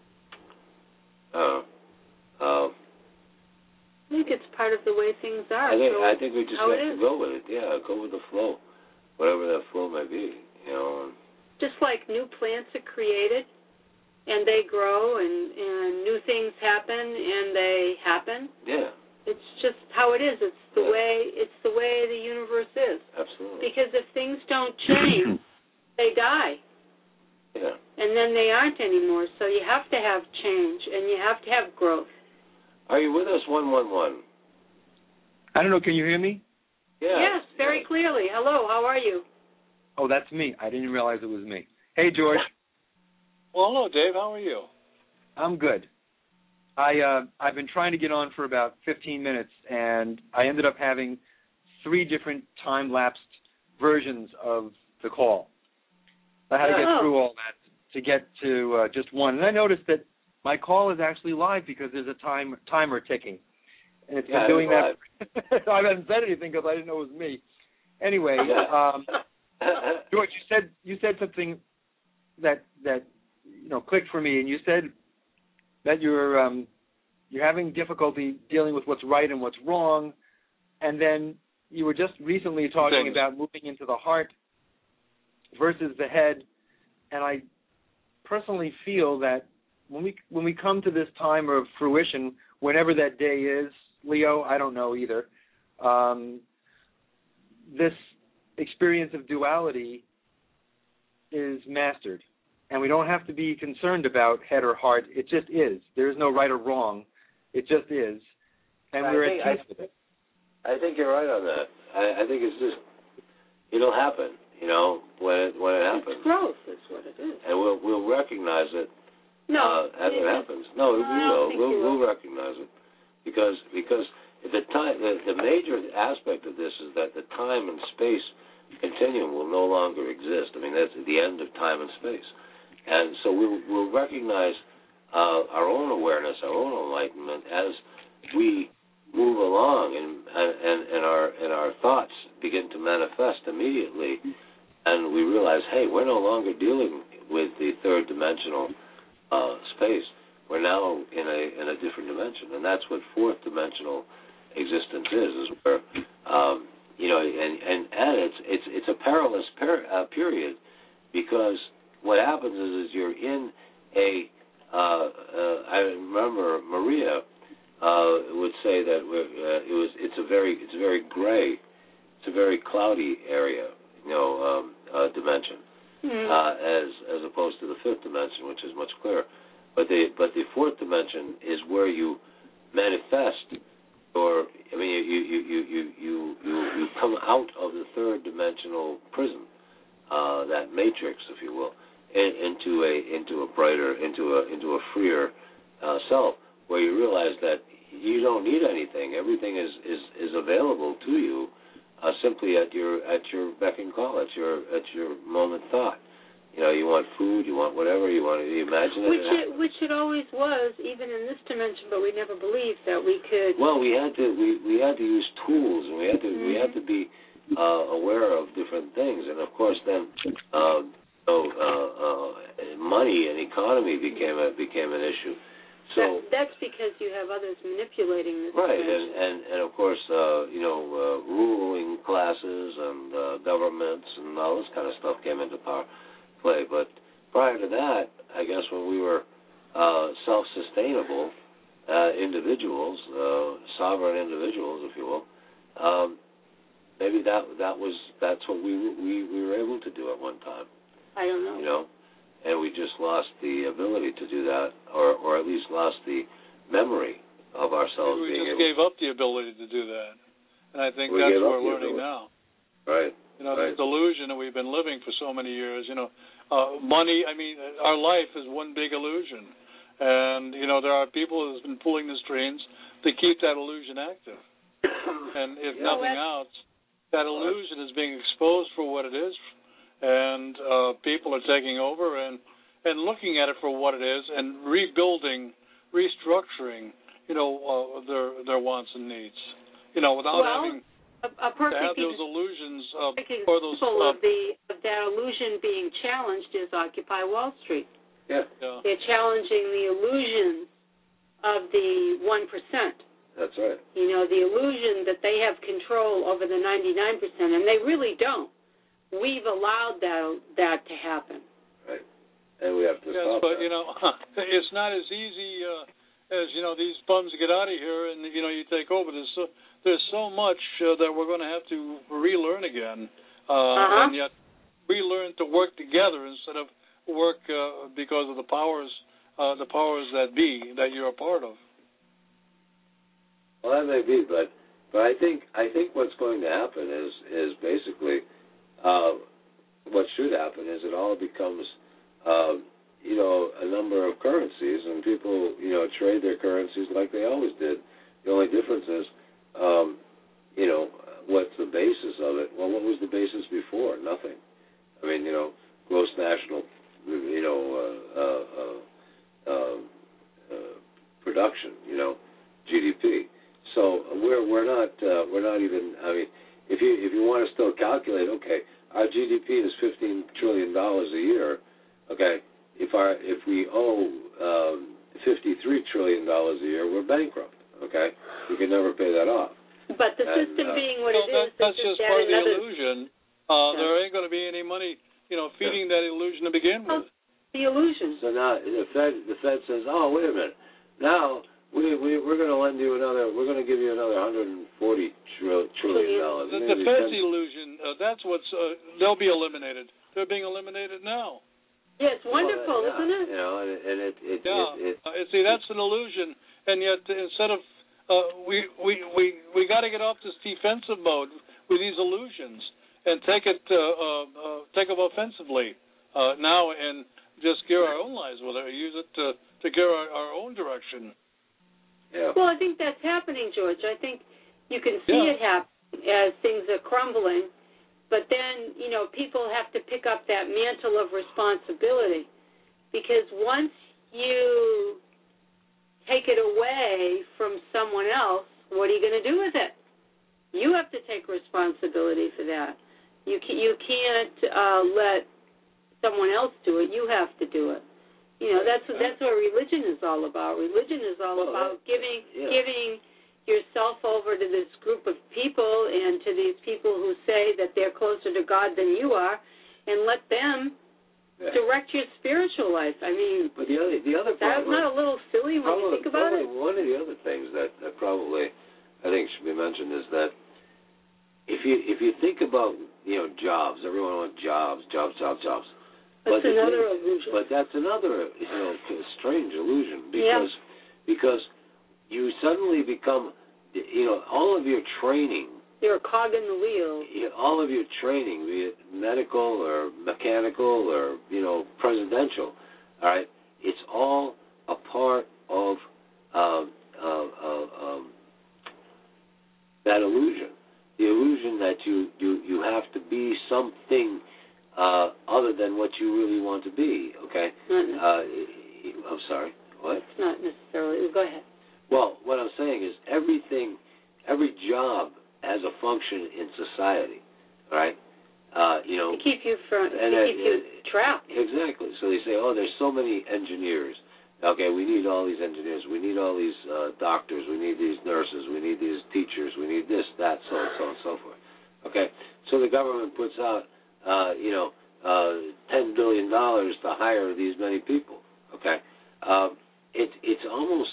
uh, uh, I think it's part of the way things are. I think, so I think we just how have it to is. go with it. Yeah, go with the flow, whatever that flow may be. You know. Just like new plants are created and they grow and, and new things happen and they happen. Yeah, It's just how it is. It's the Yeah. way it's the way the universe is. absolutely. Because if things don't change, they die. Yeah. And then they aren't anymore. So you have to have change and you have to have growth. Are you with us? One one one. I don't know. Can you hear me? Yeah. Yes, very clearly. Hello, how are you? Oh, that's me. I didn't realize it was me. Hey, George. Well, hello, Dave. How are you? I'm good. I uh, I've been trying to get on for about fifteen minutes, and I ended up having three different time-lapsed versions of the call. I had to get Oh. through all that to get to uh, just one, and I noticed that my call is actually live because there's a time timer ticking, and it's Yeah, been doing it's that. I haven't said anything because I didn't know it was me. Anyway, Yeah. um, George, you said you said something that that you know clicked for me, and you said that you're um, you're having difficulty dealing with what's right and what's wrong, and then you were just recently talking Things. about moving into the heart versus the head, and I personally feel that when we when we come to this time of fruition, whenever that day is, Leo, I don't know either. Um, this experience of duality is mastered, and we don't have to be concerned about head or heart. It just is. There is no right or wrong. It just is. and I we're think, at peace I, with it. I think you're right on that. I, I think it's just it'll happen, you know, when it when it happens. It's growth is what it is. And we'll we'll recognize it no, uh, as it, it happens. No, no we will. We'll, will. we'll recognize it because because the time the, the major aspect of this is that the time and space continuum will no longer exist. I mean, that's the end of time and space, and so we'll we'll recognize uh, our own awareness, our own enlightenment as we move along, and, and and our and our thoughts begin to manifest immediately, and we realize, hey, we're no longer dealing with the third dimensional uh, space. We're now in a in a different dimension, and that's what fourth dimensional existence is. Is where um, you know, and and and it's it's it's a perilous per, uh, period, because what happens is is you're in a uh, uh, I remember Maria. Uh, would say that we're, uh, it was it's a very it's a very gray, it's a very cloudy area, you know, um, uh, dimension, mm-hmm. uh, as as opposed to the fifth dimension, which is much clearer. But the but the fourth dimension is where you manifest, or I mean you you you you you you, you come out of the third dimensional prison, uh, that matrix, if you will, in, into a into a brighter into a into a freer uh, self, where you realize that you don't need anything. Everything is, is, is available to you, uh, simply at your at your beck and call, at your at your moment thought. You know, you want food, you want whatever, you want to imagine it. Which it which it always was, even in this dimension, but we never believed that we could. Well, we had to we, we had to use tools, and we had to mm-hmm. we had to be uh, aware of different things, and of course then. Um, so uh, uh, money and economy became a became an issue. So that, that's because you have others manipulating this. Right, and, and, and of course, uh, you know, uh, ruling classes and uh, governments and all this kind of stuff came into power play. But prior to that, I guess when we were uh, self-sustainable uh, individuals, uh, sovereign individuals, if you will, um, maybe that that was that's what we we we were able to do at one time. I don't know. You know. And we just lost the ability to do that, or, or at least lost the memory of ourselves we being just able gave up the ability to do that. And I think we that's gave what up we're learning ability. now. Right. You know, right. the delusion that we've been living for so many years, you know, uh, money, I mean, our life is one big illusion. And, you know, there are people who have been pulling the strings to keep that illusion active. And if yeah, nothing well, else, that illusion is being exposed for what it is. And uh, people are taking over and, and looking at it for what it is and rebuilding, restructuring, you know, uh, their their wants and needs. You know, without well, having a, a to have those illusions uh, perfect or those. example Uh, of the of that illusion being challenged is Occupy Wall Street. Yeah. yeah. They're challenging the illusions of the one percent. That's right. You know, the illusion that they have control over the ninety-nine percent, and they really don't. We've allowed that that to happen. Right. And we have to yes, stop but that. you know, it's not as easy uh, as you know these bums get out of here and you know you take over. There's so there's so much uh, that we're going to have to relearn again, uh, uh-huh. and yet relearn to work together instead of work uh, because of the powers uh, the powers that be that you're a part of. Well, that may be, but but I think I think what's going to happen is is basically. Uh, what should happen is it all becomes, uh, you know, a number of currencies, and people, you know, trade their currencies like they always did. The only difference is, um, you know, what's the basis of it? Well, what was the basis before? Nothing. I mean, you know, gross national, you know, uh, uh, uh, uh, uh, production, you know, G D P. So we're we're not uh, we're not even. I mean. If you if you want to still calculate, okay, our G D P is fifteen trillion dollars a year. Okay, if our if we owe um, fifty-three trillion dollars a year, we're bankrupt. Okay, we can never pay that off. But the and, system uh, being what well, it that, is, that's just part of the another... illusion. Uh, yeah. There ain't going to be any money, you know, feeding yeah. that illusion to begin with. Oh, the illusion. So now the Fed the Fed says, oh wait a minute, now. We, we, we're going to lend you another, we're going to give you another one hundred forty trillion dollars. The, the Fed's illusion, uh, that's what's, uh, they'll be eliminated. They're being eliminated now. Yeah, it's wonderful, well, yeah, isn't it? You know, and it, and it, it, yeah. it, it, uh, see, that's an illusion, and yet instead of uh, we we we we got to get off this defensive mode with these illusions and take it uh, uh, uh, take them offensively uh, now and just gear our own lives with it, or use it to to gear our, our own direction. Yeah. Well, I think that's happening, George. I think you can see Yeah. it happen as things are crumbling, but then, you know, people have to pick up that mantle of responsibility, because once you take it away from someone else, what are you going to do with it? You have to take responsibility for that. You can, you can't uh, let someone else do it. You have to do it. You know, that's that's what religion is all about. Religion is all Well, about giving yeah. giving yourself over to this group of people and to these people who say that they're closer to God than you are, and let them Yeah. direct your spiritual life. I mean, But the other the other that's problem, not a little silly when probably, you think about probably it. one of the other things that, that probably I think should be mentioned is that if you if you think about, you know, jobs, everyone wants jobs, jobs, jobs, jobs. That's but another the, illusion. But that's another, you know, strange illusion, Yeah. because because you suddenly become, you know, all of your training. You're a cog in the wheel. You know, all of your training, be it medical or mechanical or, you know, presidential, all right, it's all a part of um, uh, uh, um, that illusion. The illusion that you, you, you have to be something uh, other than what you really want to be, okay? Uh, I'm sorry, what? Not necessarily. Go ahead. Well, what I'm saying is everything, every job has a function in society, right? Uh, you know, To keep you from, to and, uh, keep you uh, trapped. Exactly. So they say, oh, there's so many engineers. Okay, we need all these engineers. We need all these uh, doctors. We need these nurses. We need these teachers. We need this, that, so and so and so forth. Okay, so the government puts out, uh, you know, uh, ten billion dollars to hire these many people. Okay, um, it, it's almost,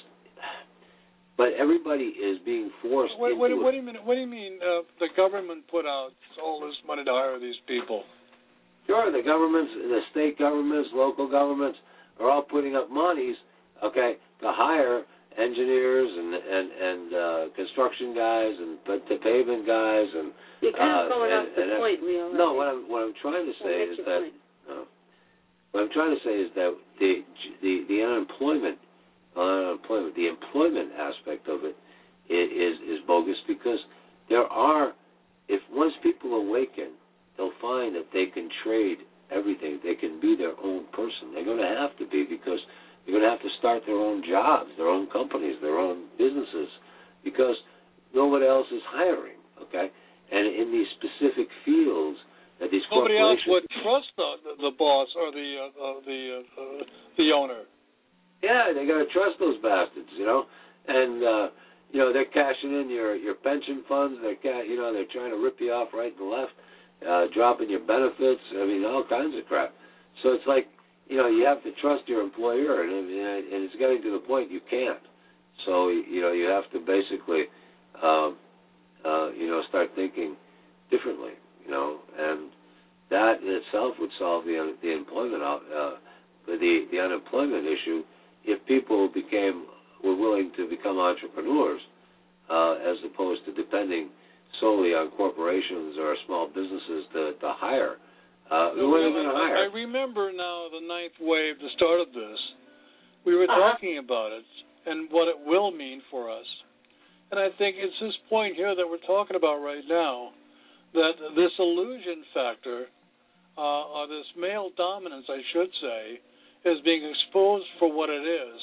but everybody is being forced What, into what, it. what do you mean? What do you mean? Uh, the government put out all this money to hire these people? Sure, the governments, the state governments, local governments are all putting up monies, okay, to hire engineers and and and uh, construction guys and the pavement guys and. You're kind of uh, going and, off the and, point, Leo. No, what I'm what I'm trying to say Well, is that's that your point. no, what I'm trying to say is that the the the unemployment unemployment the employment aspect of it is is bogus, because there are, if once people awaken, they'll find that they can trade everything. They can be their own person. They're going to have to be, because they're going to have to start their own jobs, their own companies, their own businesses, because nobody else is hiring, okay? And in these specific fields that these Nobody else corporations... would trust the, the, the boss or the uh, uh, the uh, uh, the owner. Yeah, they got to trust those bastards, you know? And, uh, you know, they're cashing in your, your pension funds. They're, ca- you know, they're trying to rip you off right and left. Uh, dropping your benefits, I mean, all kinds of crap. So it's like, you know, you have to trust your employer, and, and it's getting to the point you can't. So, you know, you have to basically, um, uh, you know, start thinking differently, you know, and that in itself would solve the the employment, uh, the the unemployment issue if people became were willing to become entrepreneurs, uh, as opposed to depending solely on corporations or small businesses to, to hire. Uh, who are they going to hire? I remember now the ninth wave, the start of this. We were Uh-huh. talking about it and what it will mean for us. And I think it's this point here that we're talking about right now, that this illusion factor, uh, or this male dominance, I should say, is being exposed for what it is.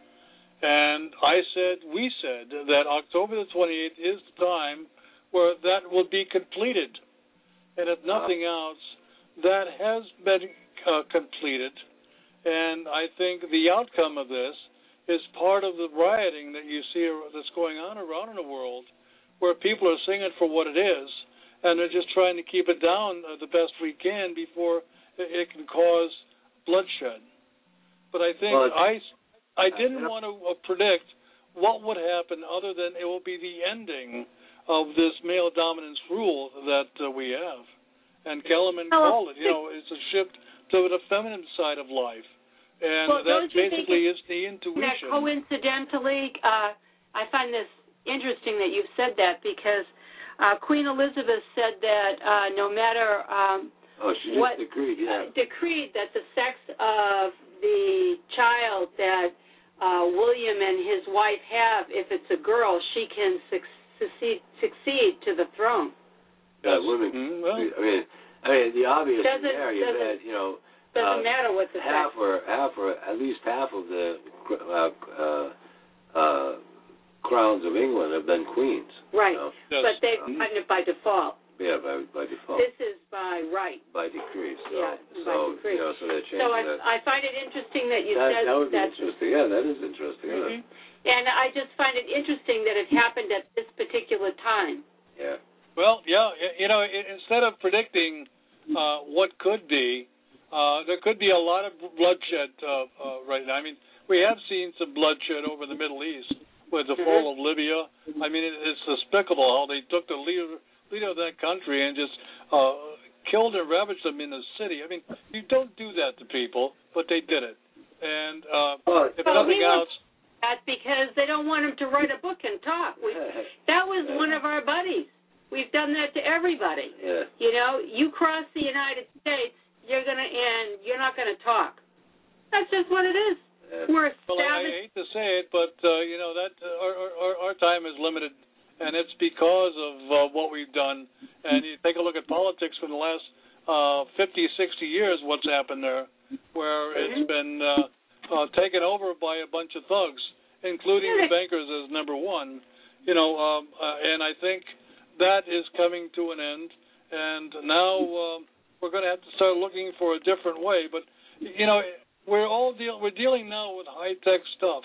And I said, we said, that October the twenty-eighth is the time where that will be completed. And if nothing else, that has been uh, completed. And I think the outcome of this is part of the rioting that you see that's going on around in the world, where people are seeing it for what it is, and they're just trying to keep it down uh, the best we can before it, it can cause bloodshed. But I think Well, I, I didn't want to uh, predict what would happen other than it will be the ending of this male dominance rule that uh, we have. And Kellerman Well, called it, you know, it's a shift to the feminine side of life. And Well, that don't you think basically is it's the that intuition. coincidentally, uh, I find this interesting that you've said that because uh, Queen Elizabeth said that uh, no matter um, oh, she just what decreed, yeah. uh, decreed that the sex of the child that uh, William and his wife have, if it's a girl, she can succeed succeed to the throne. Yeah, women. Mm, well, I mean, I mean, the obvious is Doesn't- there. You doesn't- had, you know, Doesn't uh, matter what the half sex. or half or at least half of the uh, uh, uh, crowns of England have been queens. Right, You know? yes. but they've gotten it by default. Yeah, by by default. This is by right. By decree. So, Yeah, so by decree. you know, so they're changing So I, that. I find it interesting that you that, said that would be that. interesting. Yeah, that is interesting. Mhm. Huh? And I just find it interesting that it happened at this particular time. Yeah. Well, yeah, y- you know, i- instead of predicting uh, what could be, uh, there could be a lot of bloodshed uh, uh, right now. I mean, we have seen some bloodshed over the Middle East with the fall of Libya. I mean, it, it's despicable how they took the leader, leader of that country and just uh, killed and ravaged them in the city. I mean, you don't do that to people, but they did it. And uh, Well, if Well, nothing we else, That's because they don't want him to write a book and talk. We, that was one of our buddies. We've done that to everybody. Yeah. You know, you cross the United States, you're gonna and you're not gonna talk. That's just what it is. Yeah. We're well, I, I savage. hate to say it, but uh, you know that uh, our, our our time is limited, and it's because of uh, what we've done. And you take a look at politics for the last uh, fifty, sixty years. What's happened there, where it's been uh, uh, taken over by a bunch of thugs, including the bankers as number one. You know, um, uh, and I think that is coming to an end. And now uh, we're going to have to start looking for a different way. But you know, we're all deal we're dealing now with high tech stuff,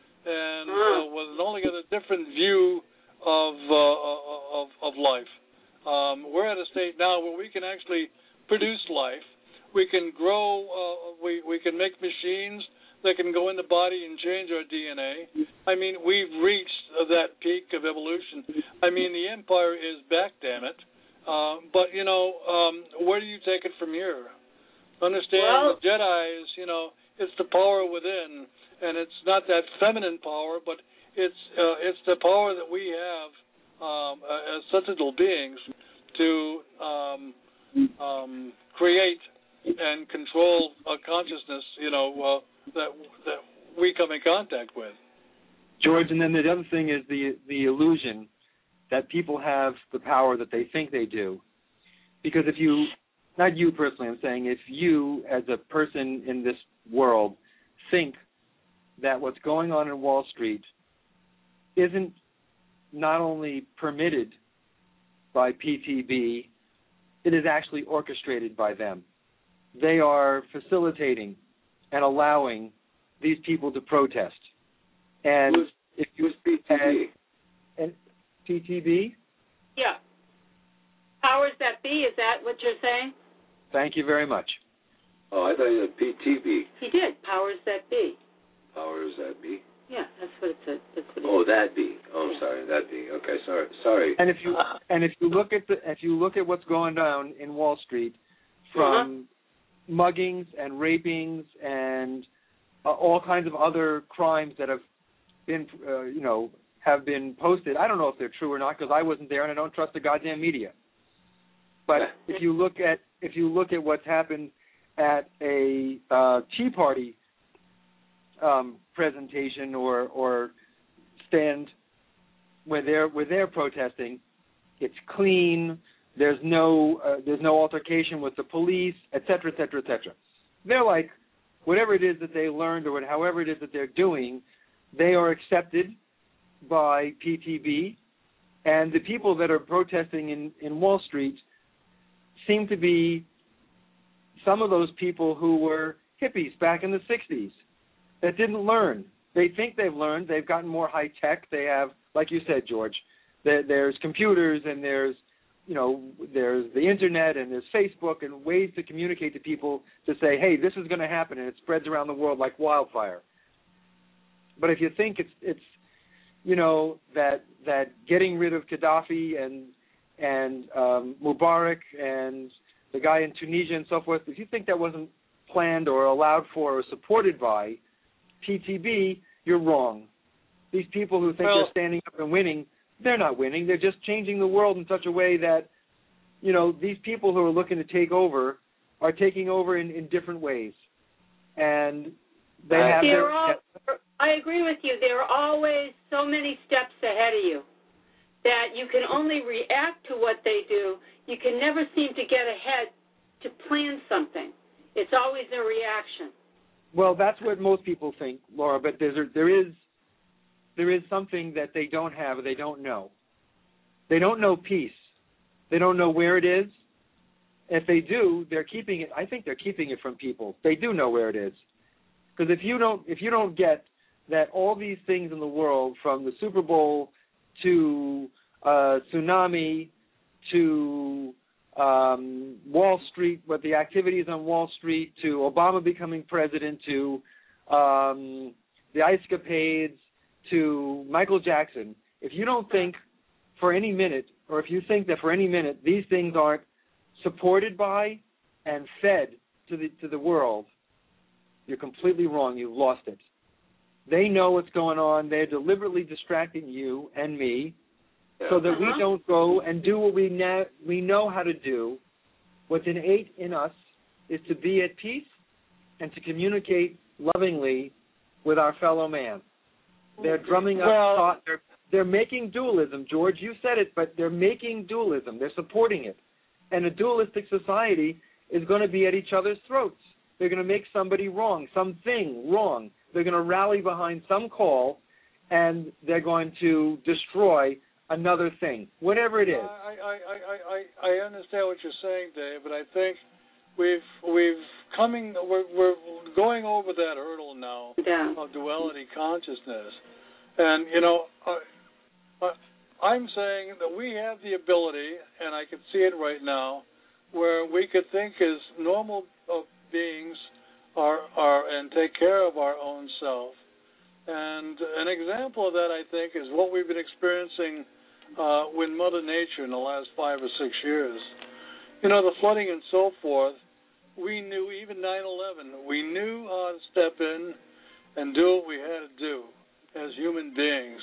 and uh, with only got a different view of uh, of of life. Um, we're at a state now where we can actually produce life. We can grow. Uh, we we can make machines that can go in the body and change our D N A. I mean, we've reached uh, that peak of evolution. I mean, the empire is back, damn it. Uh, but you know, um, where do you take it from here? Understand, Well, the Jedi is, you know, it's the power within, and it's not that feminine power, but it's uh, it's the power that we have um, uh, as sensible beings to um, um, create and control a consciousness, you know, uh, that that we come in contact with. George, and then the other thing is the the illusion that people have the power that they think they do. Because if you, not you personally, I'm saying if you as a person in this world think that what's going on in Wall Street isn't not only permitted by P T B, it is actually orchestrated by them. They are facilitating and allowing these people to protest. And Who's, if you who's P T B? and, and P T B, yeah. Powers that be, is that what you're saying? thank you very much. Oh, I thought you said P T B. He did. Powers that be. Powers that be? Yeah, that's what it said. That's what it Oh, that be. Oh, I'm sorry, that be. Okay, sorry, sorry. And if you and if you look at the if you look at what's going down in Wall Street, from uh-huh. muggings and rapings and uh, all kinds of other crimes that have been uh, you know have been posted. I don't know if they're true or not because I wasn't there and I don't trust the goddamn media. But if you look at if you look at what's happened at a uh, Tea Party um, presentation or or stand where they're where they're protesting, it's clean. There's no uh, there's no altercation with the police, et cetera, et cetera, et cetera. They're like whatever it is that they learned or however it is that they're doing, they are accepted by P T B, and the people that are protesting in, in Wall Street seem to be some of those people who were hippies back in the sixties that didn't learn. They think they've learned. They've gotten more high tech. They have, like you said, George, there, there's computers and there's, you know, there's the internet and there's Facebook and ways to communicate to people to say, hey, this is going to happen, and it spreads around the world like wildfire. But if you think it's it's you know that that getting rid of Gaddafi and and um, Mubarak and the guy in Tunisia and so forth, if you think that wasn't planned or allowed for or supported by P T B, you're wrong. These people who think well, they're standing up and winning they're not winning. They're just changing the world in such a way that, you know, these people who are looking to take over are taking over in, in different ways. And they uh, have their... all, I agree with you. There are always so many steps ahead of you that you can only react to what they do. You can never seem to get ahead to plan something. It's always a reaction. Well, that's what most people think, Laura, but there's a, there is there is something that they don't have or they don't know. They don't know peace. They don't know where it is. If they do, they're keeping it. I think they're keeping it from people. They do know where it is. Because if you don't if you don't get that all these things in the world, from the Super Bowl to uh, tsunami to um, Wall Street, what the activities on Wall Street, to Obama becoming president, to um, the ice capades, to Michael Jackson, if you don't think for any minute, or if you think that for any minute these things aren't supported by and fed to the to the world, you're completely wrong. You've lost it. They know what's going on. They're deliberately distracting you and me so that uh-huh. we don't go and do what we na- we know how to do. What's innate in us is to be at peace and to communicate lovingly with our fellow man. They're drumming up well, thought. They're, they're making dualism. George, you said it, but they're making dualism. They're supporting it. And a dualistic society is going to be at each other's throats. They're going to make somebody wrong, something wrong. They're going to rally behind some call, and they're going to destroy another thing, whatever it is. I, I, I, I, I understand what you're saying, Dave, but I think we've we've coming we're, we're going over that hurdle now yeah. of duality consciousness, and you know, uh, uh, I'm saying that we have the ability, and I can see it right now, where we could think as normal uh, beings are are and take care of our own self. And an example of that, I think, is what we've been experiencing uh, with Mother Nature in the last five or six years. You know, the flooding and so forth, we knew, even nine eleven, we knew how to step in and do what we had to do as human beings,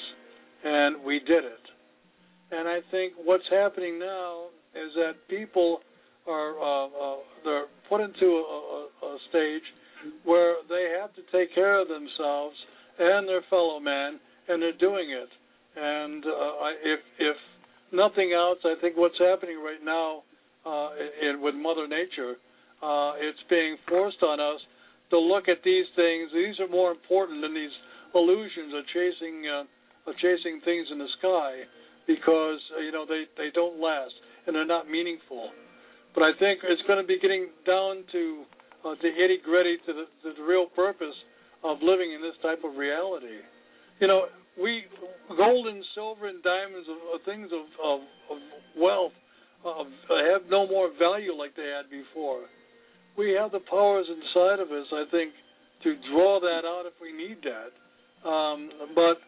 and we did it. And I think what's happening now is that people are uh, uh, they're put into a, a, a stage where they have to take care of themselves and their fellow man, and they're doing it. And uh, I, if if nothing else, I think what's happening right now uh, in, with Mother Nature, uh, it's being forced on us to look at these things. These are more important than these illusions of chasing uh, of chasing things in the sky, because uh, you know they, they don't last and they're not meaningful. But I think it's going to be getting down to uh, the itty-gritty, to the, to the real purpose of living in this type of reality. You know, we gold and silver and diamonds, are things of, of, of wealth, uh, have no more value like they had before. We have the powers inside of us, I think, to draw that out if we need that. Um, but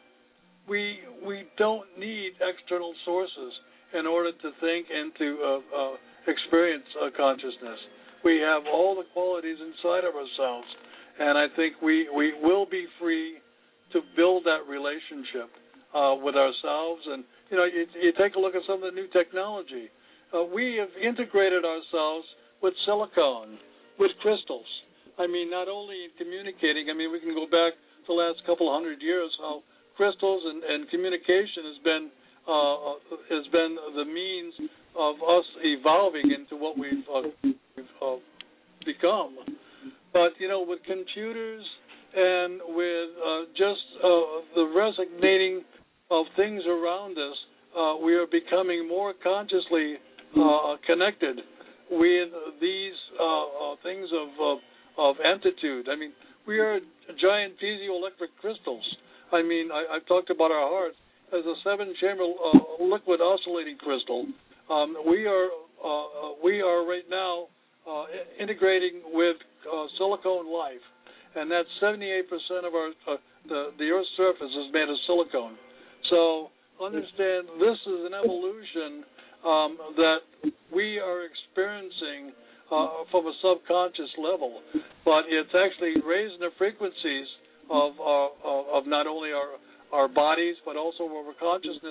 we we don't need external sources in order to think and to uh, uh, experience uh, consciousness. We have all the qualities inside of ourselves, and I think we, we will be free to build that relationship uh, with ourselves. And, you know, you, you take a look at some of the new technology. Uh, we have integrated ourselves with silicone, with crystals. I mean, not only in communicating, I mean, we can go back to the last couple of hundred years, how crystals and, and communication has been uh, has been the means of us evolving into what we've, uh, we've uh, become. But, you know, with computers and with uh, just uh, the resonating of things around us, uh, we are becoming more consciously uh, connected with these uh, uh, things of, of of amplitude. I mean, we are giant piezoelectric crystals. I mean, I, I've talked about our heart as a seven-chamber uh, liquid oscillating crystal. Um, we are uh, we are right now uh, integrating with uh, silicone life, and that's seventy-eight percent of our uh, the the Earth's surface is made of silicone. So understand, this is an evolution um, that we are experiencing uh, from a subconscious level, but it's actually raising the frequencies of uh, of not only our our bodies, but also our consciousness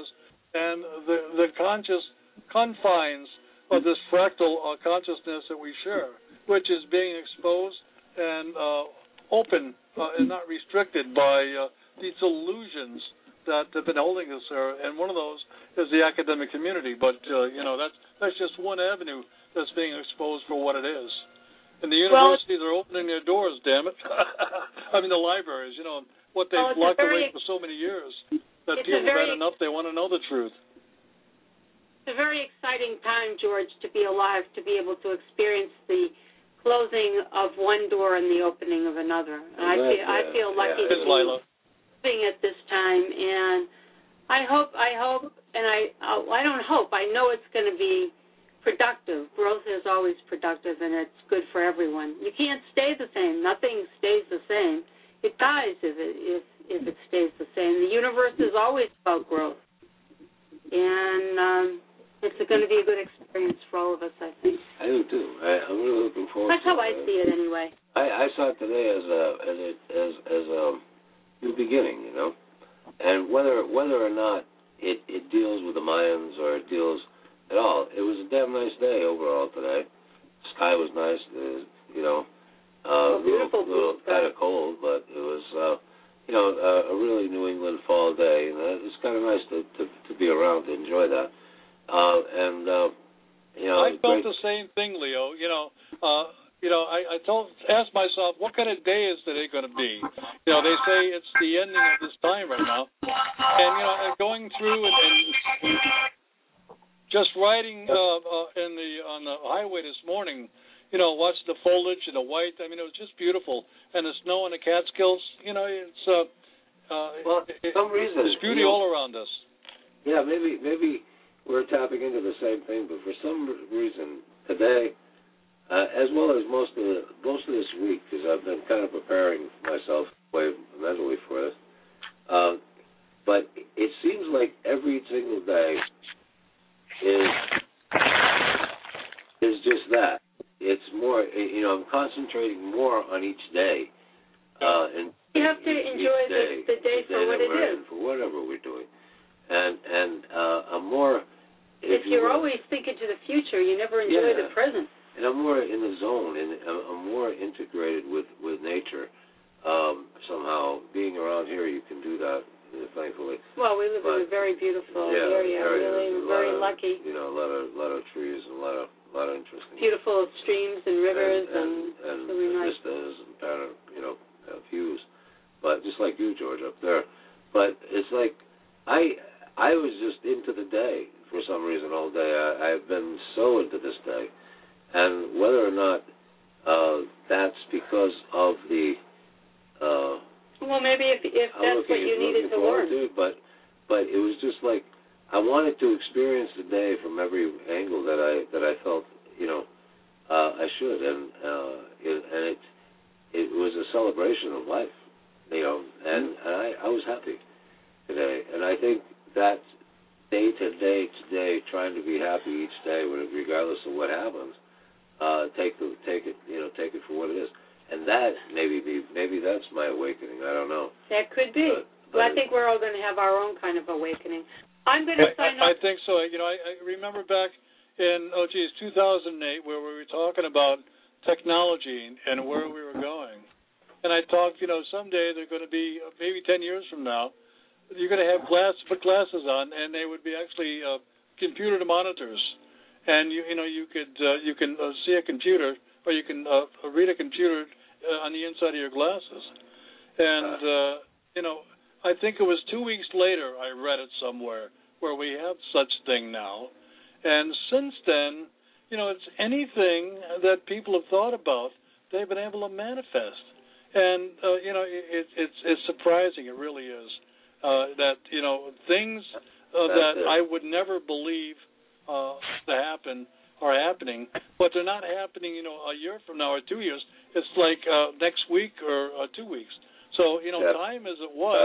and the the conscious confines of this fractal uh, consciousness that we share, which is being exposed and uh, open uh, and not restricted by uh, these illusions that have been holding us there. And one of those is the academic community. But uh, you know, that's that's just one avenue that's being exposed for what it is. And the universities well, are opening their doors. Damn it! I mean, the libraries. You know what they've well, locked very, away for so many years. That people have had enough. They want to know the truth. It's a very exciting time, George, to be alive, to be able to experience the closing of one door and the opening of another. And I feel I feel lucky yeah. to be living at this time, and I hope I hope, and I I don't hope. I know it's going to be productive. Growth is always productive, and it's good for everyone. You can't stay the same. Nothing stays the same. It dies if it if if it stays the same. The universe is always about growth, and um, it's going to be a good experience for all of us, I think. I do too. I, I'm really looking forward. That's to how I it. see it, anyway. I, I saw it today as a as a, as as a new beginning, you know, and whether whether or not it, it deals with the Mayans or it deals at all, it was a damn nice day overall today. The sky was nice, uh, you know, uh, a beautiful, little, little kind of cold, but it was uh, you know a, a really New England fall day, and uh, it's kind of nice to, to to be around to enjoy that. Uh, and uh, you know, I felt great. the same thing, Leo. You know, uh, you know, I, I told, asked myself, what kind of day is today going to be? You know, they say it's the ending of this time right now, and you know, going through and, and just riding uh, uh, in the on the highway this morning. You know, watching the foliage and the white. I mean, it was just beautiful, and the snow and the Catskills. You know, it's uh, uh, well, it, some reason there's beauty you know, all around us. Yeah, maybe maybe. We're tapping into the same thing, but for some reason today, uh, as well as most of the, most of this week, because I've been kind of preparing myself way mentally for this, uh, but it seems like every single day is is just that. It's more, you know, I'm concentrating more on each day, uh, and you have to enjoy day, the, the day the for day what it is, for whatever we're doing, and and uh, I'm more. If, if you're you always thinking to the future, you never enjoy yeah. the present. And I'm more in the zone, and I'm more integrated with, with nature. Um, somehow, being around here, you can do that, thankfully. Well, we live but, in a very beautiful yeah, area. area. Really, we're very of, lucky. You know, a lot of lot of trees and a lot of lot of interesting. Beautiful streams and rivers and and, and, and really nice vistas and kind of you know uh, views. But just like you, George, up there. But it's like I I was just into the day. For some reason, all day I, I've been so into this day, and whether or not uh, that's because of the uh, well, maybe if if that's looking, what you needed to learn, to, but but it was just like I wanted to experience the day from every angle that I that I felt you know uh, I should, and uh, it, and it it was a celebration of life, you know, and, and I, I was happy today, and I think that. Day to day to day, trying to be happy each day, regardless of what happens. Uh, take the take it, you know, take it for what it is, and that maybe be maybe that's my awakening. I don't know. That could be. But, but well, I think we're all going to have our own kind of awakening. I'm going to sign I, up. I think so. You know, I, I remember back in oh geez, two thousand eight, where we were talking about technology and where we were going, and I talked. You know, someday they're going to be maybe ten years from now. You're going to have glass, put glasses on, and they would be actually uh, computer monitors, and you, you know you could uh, you can uh, see a computer, or you can uh, read a computer uh, on the inside of your glasses, and uh, you know I think it was two weeks later I read it somewhere where we have such thing now, and since then, you know it's anything that people have thought about, they've been able to manifest, and uh, you know it, it's it's surprising, it really is. Uh, that, you know, things uh, that it. I would never believe uh, to happen are happening, but they're not happening, you know, a year from now or two years. It's like uh, next week or uh, two weeks. So, you know, yep. time as it was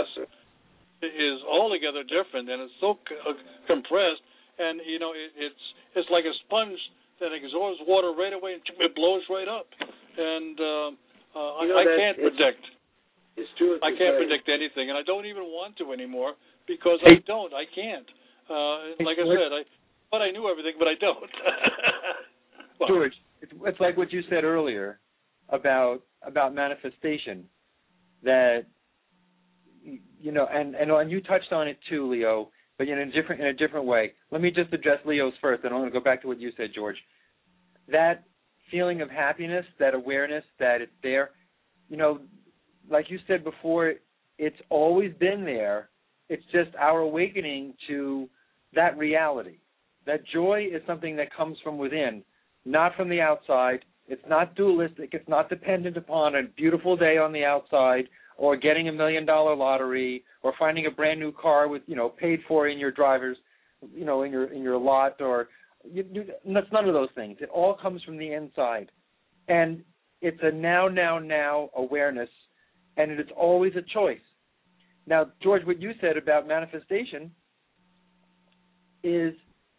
is altogether different, and it's so c- uh, compressed, and, you know, it, it's it's like a sponge that absorbs water right away and it blows right up. And uh, uh, you know, I, I can't predict. It's true. I can't predict anything, and I don't even want to anymore because I don't. I can't. Uh, like I said, I thought I knew everything, but I don't. Well, George, it's, it's like what you said earlier about about manifestation. That you know, and and, and you touched on it too, Leo, but in a different in a different way. Let me just address Leo's first, and I want to go back to what you said, George. That feeling of happiness, that awareness that it's there, you know, like you said before, it's always been there. It's just our awakening to that reality. That joy is something that comes from within, not from the outside. It's not dualistic. It's not dependent upon a beautiful day on the outside or getting a million dollar lottery or finding a brand new car with, you know, paid for in your driver's, you know, in your in your lot, or you, you, that's none of those things. It all comes from the inside. And it's a now, now, now awareness, and it is always a choice. Now, George, what you said about manifestation is,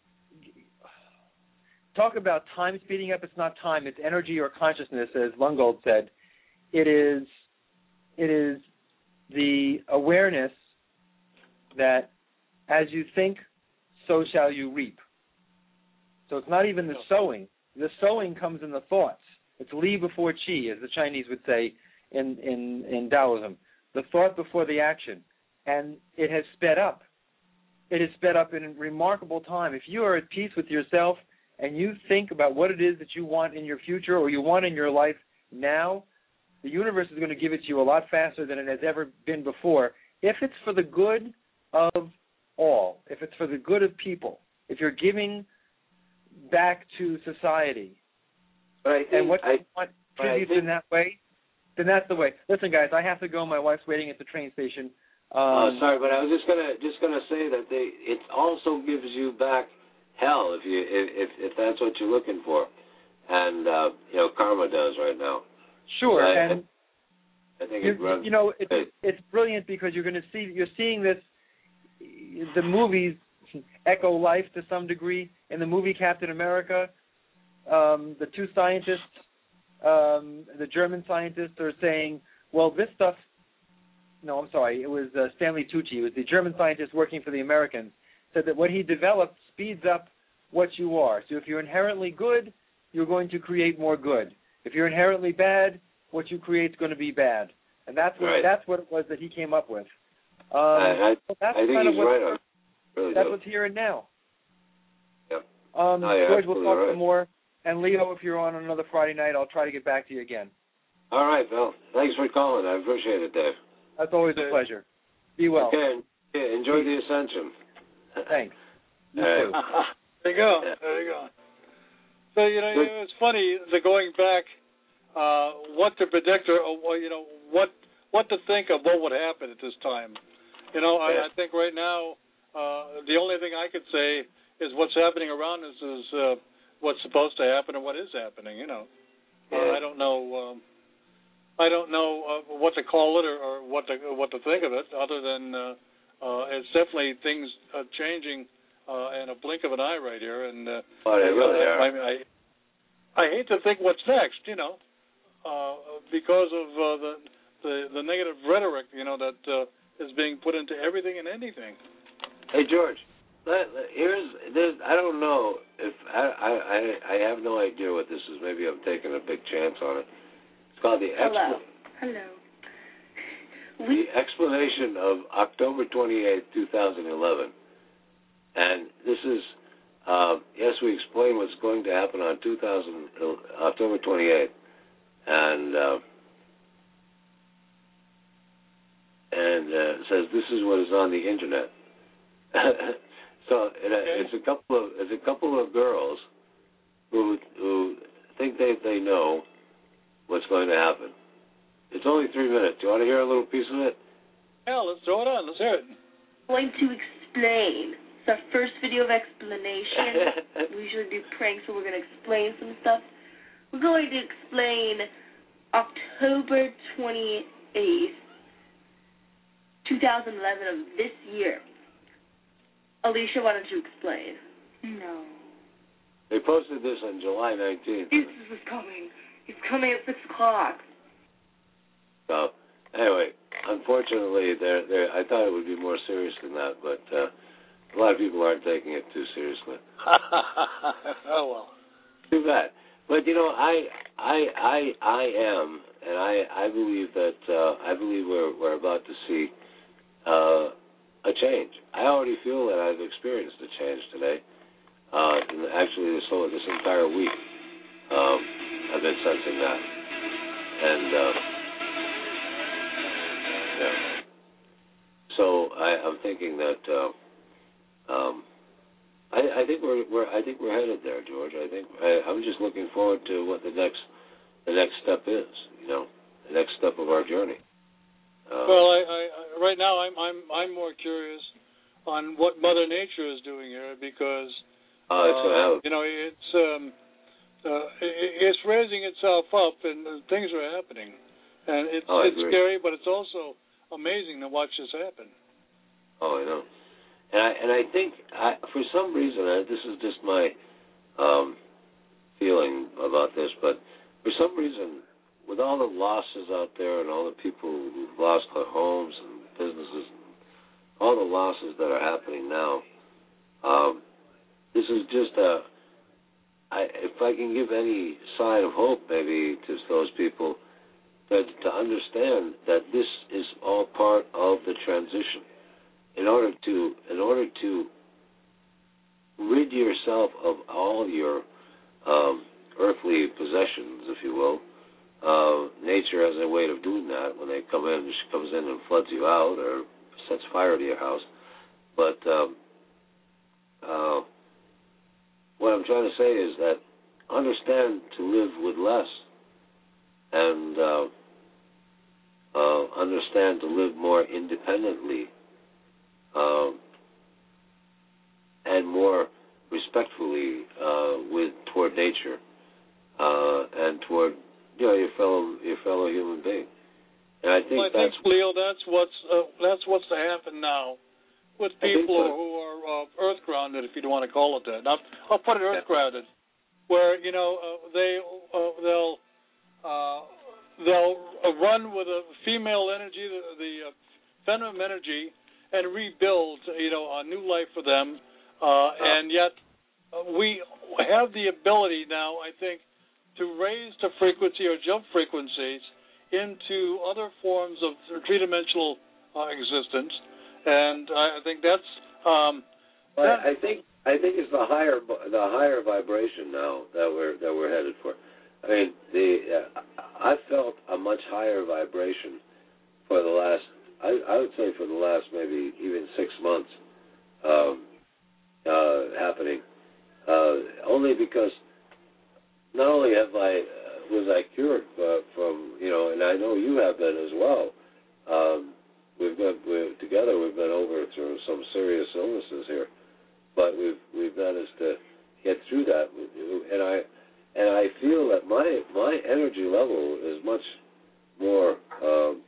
talk about time speeding up. It's not time. It's energy or consciousness, as Lungold said. It is, it is the awareness that as you think, so shall you reap. So it's not even the sowing. The sowing comes in the thoughts. It's Li before Qi, as the Chinese would say in, in, in Taoism. The thought before the action. And it has sped up. It has sped up in a remarkable time. If you are at peace with yourself and you think about what it is that you want in your future or you want in your life now, the universe is going to give it to you a lot faster than it has ever been before, if it's for the good of all, if it's for the good of people, if you're giving back to society, right? And what I, you want contributes in that way, then that's the way. Listen, guys, I have to go. My wife's waiting at the train station. Um, oh, sorry, but I was just gonna just gonna say that they it also gives you back hell if you if if that's what you're looking for, and uh, you know karma does right now. Sure, I, and I, I think you, it runs. You know, it's it's brilliant because you're going to see you're seeing this. The movies echo life to some degree. In the movie Captain America, um, the two scientists, um, the German scientists, are saying, "Well, this stuff." No, I'm sorry. It was uh, Stanley Tucci. It was the German scientist working for the Americans. Said that what he developed speeds up what you are. So if you're inherently good, you're going to create more good. If you're inherently bad, what you create is going to be bad. And that's what right. that's what it was that he came up with. Um, I, I, so that's I think kind he's of what, right on. Really that's do. what's here and now. Yep. Um, oh, yeah, George, we'll talk right. some more. And Leo, if you're on another Friday night, I'll try to get back to you again. All right, Bill. Thanks for calling. I appreciate it, Dave. That's always a pleasure. Be well. Okay. Yeah, enjoy the ascension. Thanks. You All too. right. There you go. There you go. So, you know, it's funny, the going back, uh, what to predict or, or, you know, what what to think of what would happen at this time. You know, I, I think right now uh, the only thing I could say is what's happening around us is uh, what's supposed to happen and what is happening, you know. Uh, I don't know... Um, I don't know uh, what to call it or, or what to what to think of it, other than uh, uh, it's definitely things uh, changing uh, in a blink of an eye right here. And uh, oh, they really uh, are. I, I I hate to think what's next, you know, uh, because of uh, the, the the negative rhetoric, you know, that uh, is being put into everything and anything. Hey, George, let, let, here's there's I don't know if I, I I have no idea what this is. Maybe I'm taking a big chance on it. It's called the Hello. Expl- Hello. the explanation of October twenty-eighth, two thousand eleven. And this is, uh, yes, we explain what's going to happen on two thousand, October twenty-eighth. And, uh, and uh, it says this is what is on the Internet. so it, Okay. it's a couple of it's a couple of girls who who think they they know what's going to happen. It's only three minutes. Do you want to hear a little piece of it? Yeah, let's throw it on. Let's hear it. Going to explain. It's our first video of explanation. We usually do pranks, so we're going to explain some stuff. We're going to explain October twenty-eighth, two thousand eleven of this year. Alicia, why don't you explain? No. They posted this on July nineteenth. This is coming. It's coming at six o'clock. So, anyway, unfortunately, they're, they're, I thought it would be more serious than that, but uh, A lot of people aren't taking it too seriously. Oh well. Too bad. But you know, I I I I am, and I I believe that uh, I believe we're we're about to see uh, a change. I already feel that I've experienced a change today. Uh, actually, this whole this entire week, um, I've been sensing that, and uh, yeah. So I, I'm thinking that. Uh, um, I, I think we're, we're I think we're headed there, George. I think I, I'm just looking forward to what the next the next step is. You know, the next step of our journey. Uh, well, I, I, right now I'm I'm I'm more curious on what Mother Nature is doing here because uh, it's uh, you know it's um, uh, it's raising itself up and things are happening, and it's oh, it's scary, but it's also amazing to watch this happen. Oh, I know. And I and I think I, for some reason I, this is just my um, feeling about this, but for some reason, with all the losses out there and all the people who've lost their homes and businesses, and all the losses that are happening now, um, this is just a. I, if I can give any sign of hope, maybe to those people, that to understand that this is all part of the transition. In order to, in order to rid yourself of all your um, earthly possessions, if you will, uh, nature has a way of doing that. When they come in, she comes in and floods you out or sets fire to your house. But um, uh, what I'm trying to say is that understand to live with less, and uh, uh, understand to live more independently. Um, and more respectfully uh, with toward nature uh, and toward you know your fellow your fellow human being. And I think well, I that's think, Leo, that's what's uh, that's what's to happen now with people so. who are uh, earth grounded, if you don't want to call it that. Now, I'll put it earth grounded, where you know uh, they uh, they'll uh, they'll run with a female energy, the, the uh, feminine energy. And rebuild, you know, a new life for them, uh, and yet uh, we have the ability now, I think, to raise the frequency or jump frequencies into other forms of three-dimensional uh, existence, and I think that's. Um, well, that, I think I think it's the higher the higher vibration now that we're that we're headed for. I mean, the uh, I felt a much higher vibration for the last. I, I would say for the last maybe even six months um, uh, happening, uh, only because not only have I uh, was I cured uh, from you know, and I know you have been as well. Um, we've been we're, together. We've been over through some serious illnesses here, but we've we've managed to get through that. And I and I feel that my my energy level is much more. Um,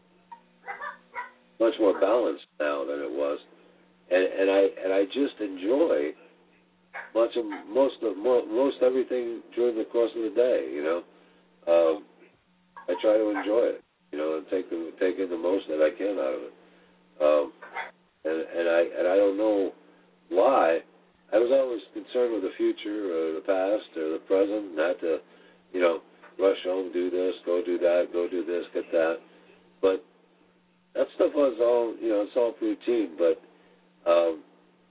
much more balanced now than it was, and and I and I just enjoy much of most of most everything during the course of the day. You know, um, I try to enjoy it. You know, and take the take in the most that I can out of it. Um, and and I and I don't know why. I was always concerned with the future or the past or the present, not to, you know, rush home, do this, go do that, go do this, get that, but. That stuff was all, you know, it's all routine, but um,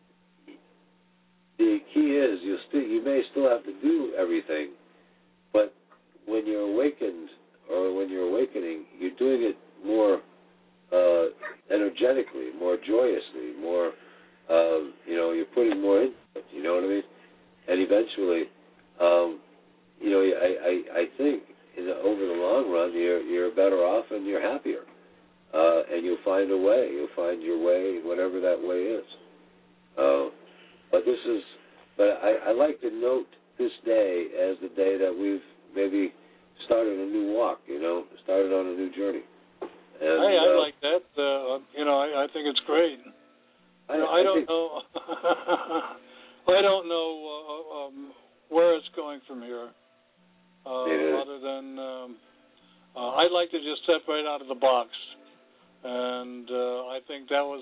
the key is you still, you may still have to do everything, but when you're awakened or when you're awakening, you're doing it more uh, energetically, more joyously, more, um, you know, you're putting more into it, you know what I mean? And eventually, um, you know, I, I, I think in the, over the long run, you're, you're better off and you're happier. Uh, and you'll find a way. You'll find your way, whatever that way is. Uh, but this is, but I, I like to note this day as the day that we've maybe started a new walk. You know, started on a new journey. And, hey, I uh, like that. Uh, you know, I, I think it's great. I, you know, I, I don't think, know. I don't know uh, um, where it's going from here. Uh, other than um, uh, I'd like to just step right out of the box. And uh, I think that was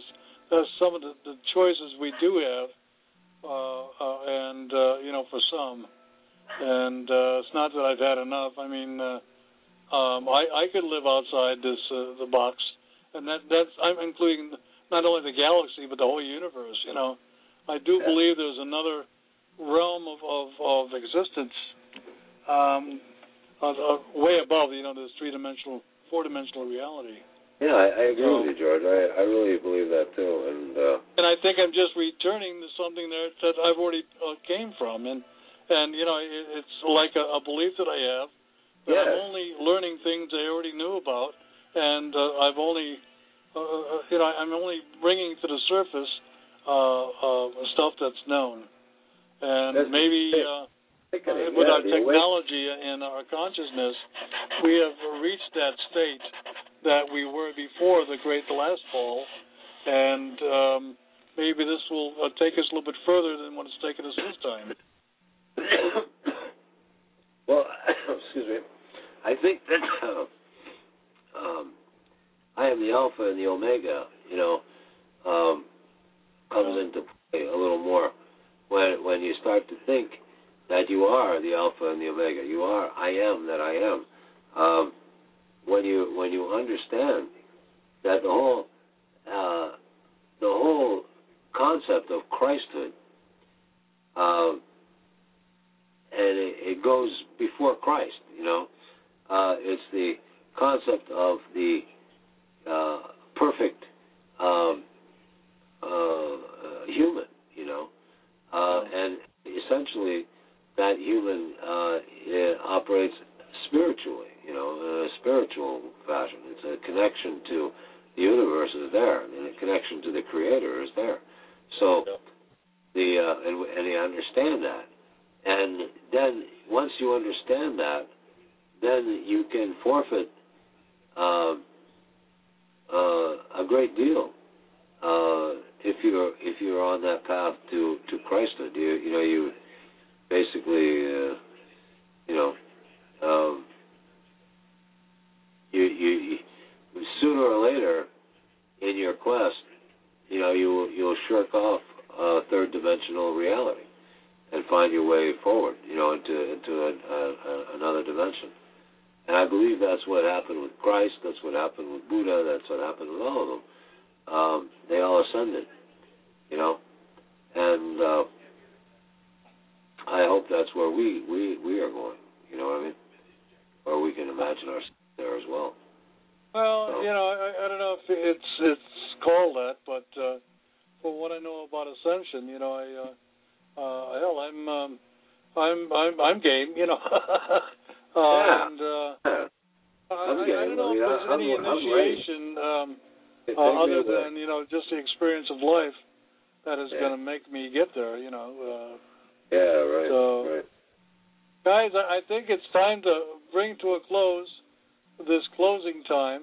that's some of the, the choices we do have, uh, uh, and uh, you know, for some, and uh, it's not that I've had enough. I mean, uh, um, I, I could live outside this uh, the box, and that that's I'm including not only the galaxy but the whole universe. You know, I do believe there's another realm of of, of existence, um, uh, uh, way above you know this three dimensional, four dimensional reality. Yeah, I, I agree so, with you, George. I, I really believe that too, and uh, and I think I'm just returning to something that that I've already uh, came from, and and you know it, it's like a, a belief that I have that yeah. I'm only learning things I already knew about, and uh, I've only uh, you know I'm only bringing to the surface uh, uh, stuff that's known, and that's maybe. Uh, Uh, with yeah, our technology and our consciousness, we have reached that state that we were before the Great Last Fall, and um, maybe this will uh, take us a little bit further than what it's taken us this time. Well, excuse me. I think that uh, um, I am the Alpha and the Omega, you know, um, comes into play a little more when when you start to think that you are the Alpha and the Omega. You are I am that I am. Um, when you when you understand that the whole uh, the whole concept of Christhood, um, and it, it goes before Christ. You know, uh, it's the concept of the uh, perfect um, uh, human. You know, uh, and essentially. That human uh, operates spiritually, you know, in a spiritual fashion. It's a connection to the universe is there, and a connection to the Creator is there. So, the uh, and, and you understand that, and then once you understand that, then you can forfeit uh, uh, a great deal uh, if you're if you're on that path to to Christhood. You you know you. Basically, uh, you know, um, you, you, you sooner or later in your quest, you know, you will you'll shirk off uh, third dimensional reality and find your way forward, you know, into into a, a, a, another dimension. And I believe that's what happened with Christ. That's what happened with Buddha. That's what happened with all of them. Um, they all ascended, you know, and. Uh, I hope that's where we, we, we are going, you know what I mean? Or we can imagine ourselves there as well. Well, so. you know, I, I don't know if it's it's called that, but uh, for what I know about ascension, you know, I uh, uh, hell, I'm um, I'm I'm I'm game, you know. uh, yeah. And uh, yeah. I, I, I don't know I mean, if there's I'm, any I'm, initiation um, uh, uh, other than you know just the experience of life that is yeah. going to make me get there, you know. Uh, Yeah, right. So, right. guys, I think it's time to bring to a close this closing time,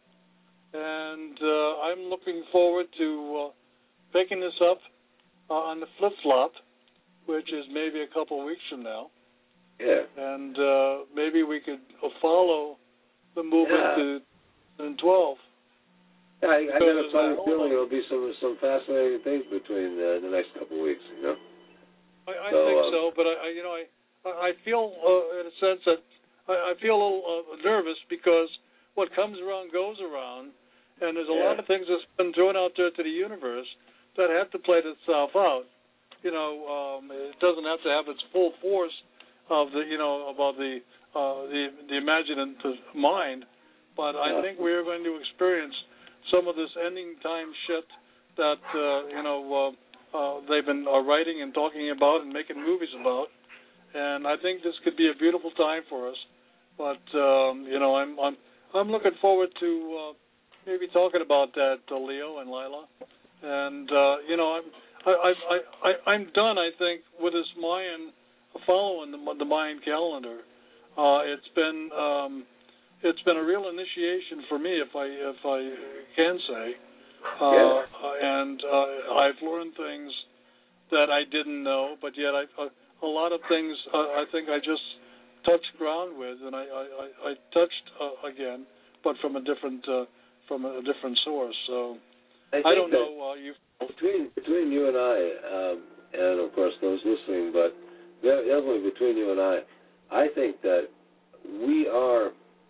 and uh, I'm looking forward to uh, picking this up uh, on the flip-flop, which is maybe a couple of weeks from now. Yeah. And uh, maybe we could uh, follow the movement yeah. to in twelve. Yeah, I, I got a funny feeling there'll be some some fascinating things between uh, the next couple of weeks, you know? I, I so, think uh, so, but I, I, you know, I, I feel uh, in a sense that I, I feel a little uh, nervous because what comes around goes around, and there's a yeah. lot of things that's been thrown out there to the universe that have to play itself out. You know, um, it doesn't have to have its full force of the, you know, about the uh, the the imaginative mind, but I yeah. think we're going to experience some of this ending time shit that uh, you know. Uh, Uh, they've been uh, writing and talking about and making movies about, and I think this could be a beautiful time for us. But um, you know, I'm I'm I'm looking forward to uh, maybe talking about that, uh, Leo and Lila. And uh, you know, I'm I, I I I'm done. I think with this Mayan following the, the Mayan calendar. Uh, it's been um, it's been a real initiation for me, if I if I can say. Uh, yeah. and uh, I've learned things that I didn't know, but yet I, uh, a lot of things uh, I think I just touched ground with, and I, I, I touched uh, again, but from a different uh, from a different source. So I, I don't know. Uh, you between between you and I, um, and of course those listening, but definitely between you and I, I think that we are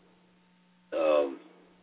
um,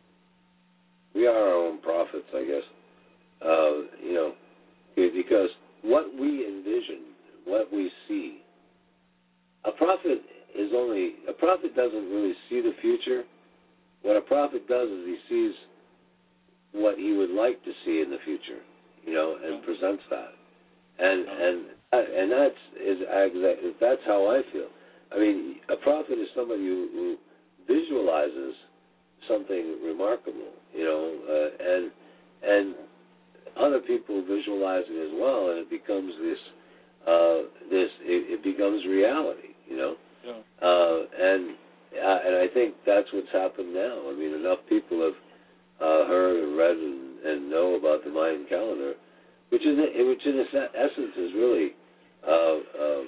we are our own prophets, I guess. Uh, you know, because what we envision, what we see, a prophet is only a prophet doesn't really see the future. What a prophet does is he sees what he would like to see in the future, you know, and presents that, and and and that's is exactly that's how I feel. I mean, a prophet is somebody who, who visualizes something remarkable, you know, uh, and and other people visualize it as well, and it becomes this uh, this it, it becomes reality, you know, yeah. uh, and uh, and I think that's what's happened now. I mean, enough people have uh, heard and read and, and know about the Mayan calendar, which is which in essence is really uh, um,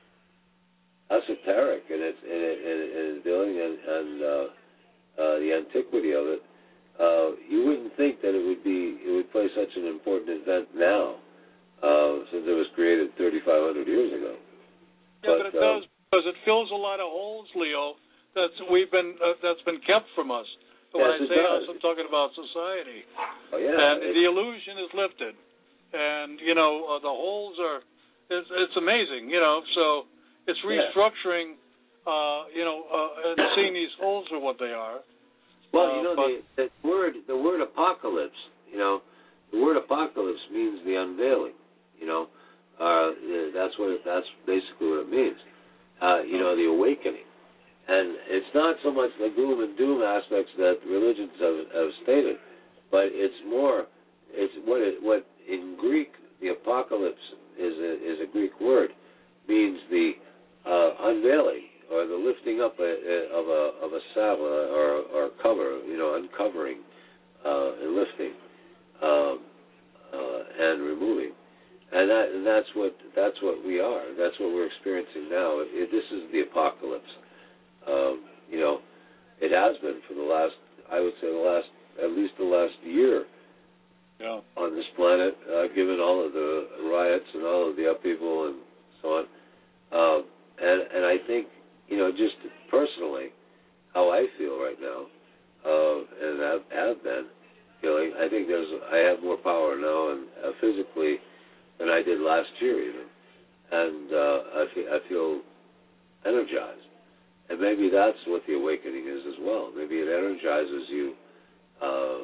esoteric in its in, in, in its dealing and, and uh, uh, the antiquity of it. Uh, you wouldn't think that it would be it would play such an important event now, uh, since it was created thirty-five hundred years ago. Yeah, but, but it um, does because it fills a lot of holes, Leo. That's we've been uh, that's been kept from us. So yes, when I it say does. us, I'm talking about society. Oh yeah, and it, the illusion is lifted, and you know uh, the holes are. It's, it's amazing, you know. So it's restructuring, yeah. uh, you know, uh, and seeing these holes for what they are. Well, uh, you know, but, the, the word the word apocalypse, you know, the word apocalypse means the unveiling. You know, uh, that's what it, that's basically what it means. Uh, you know, the awakening, and it's not so much the gloom and doom aspects that religions have, have stated, but it's more, it's what it, what in Greek the apocalypse is a, is a Greek word, means the uh, unveiling or the lifting up a, a, of a of a saddle or or cover, you know, uncovering uh, and lifting um, uh, and removing. And that and that's what that's what we are. That's what we're experiencing now. It, it, this is the apocalypse. Um, you know, it has been for the last, I would say, the last at least the last year yeah. on this planet, uh, given all of the riots and all of the upheaval and so on. Um, and and I think, you know, just personally, how I feel right now, uh, and have, have been feeling, I think there's I have more power now and uh, physically than I did last year even, and uh, I, feel, I feel energized, and maybe that's what the awakening is as well. Maybe it energizes you. Uh,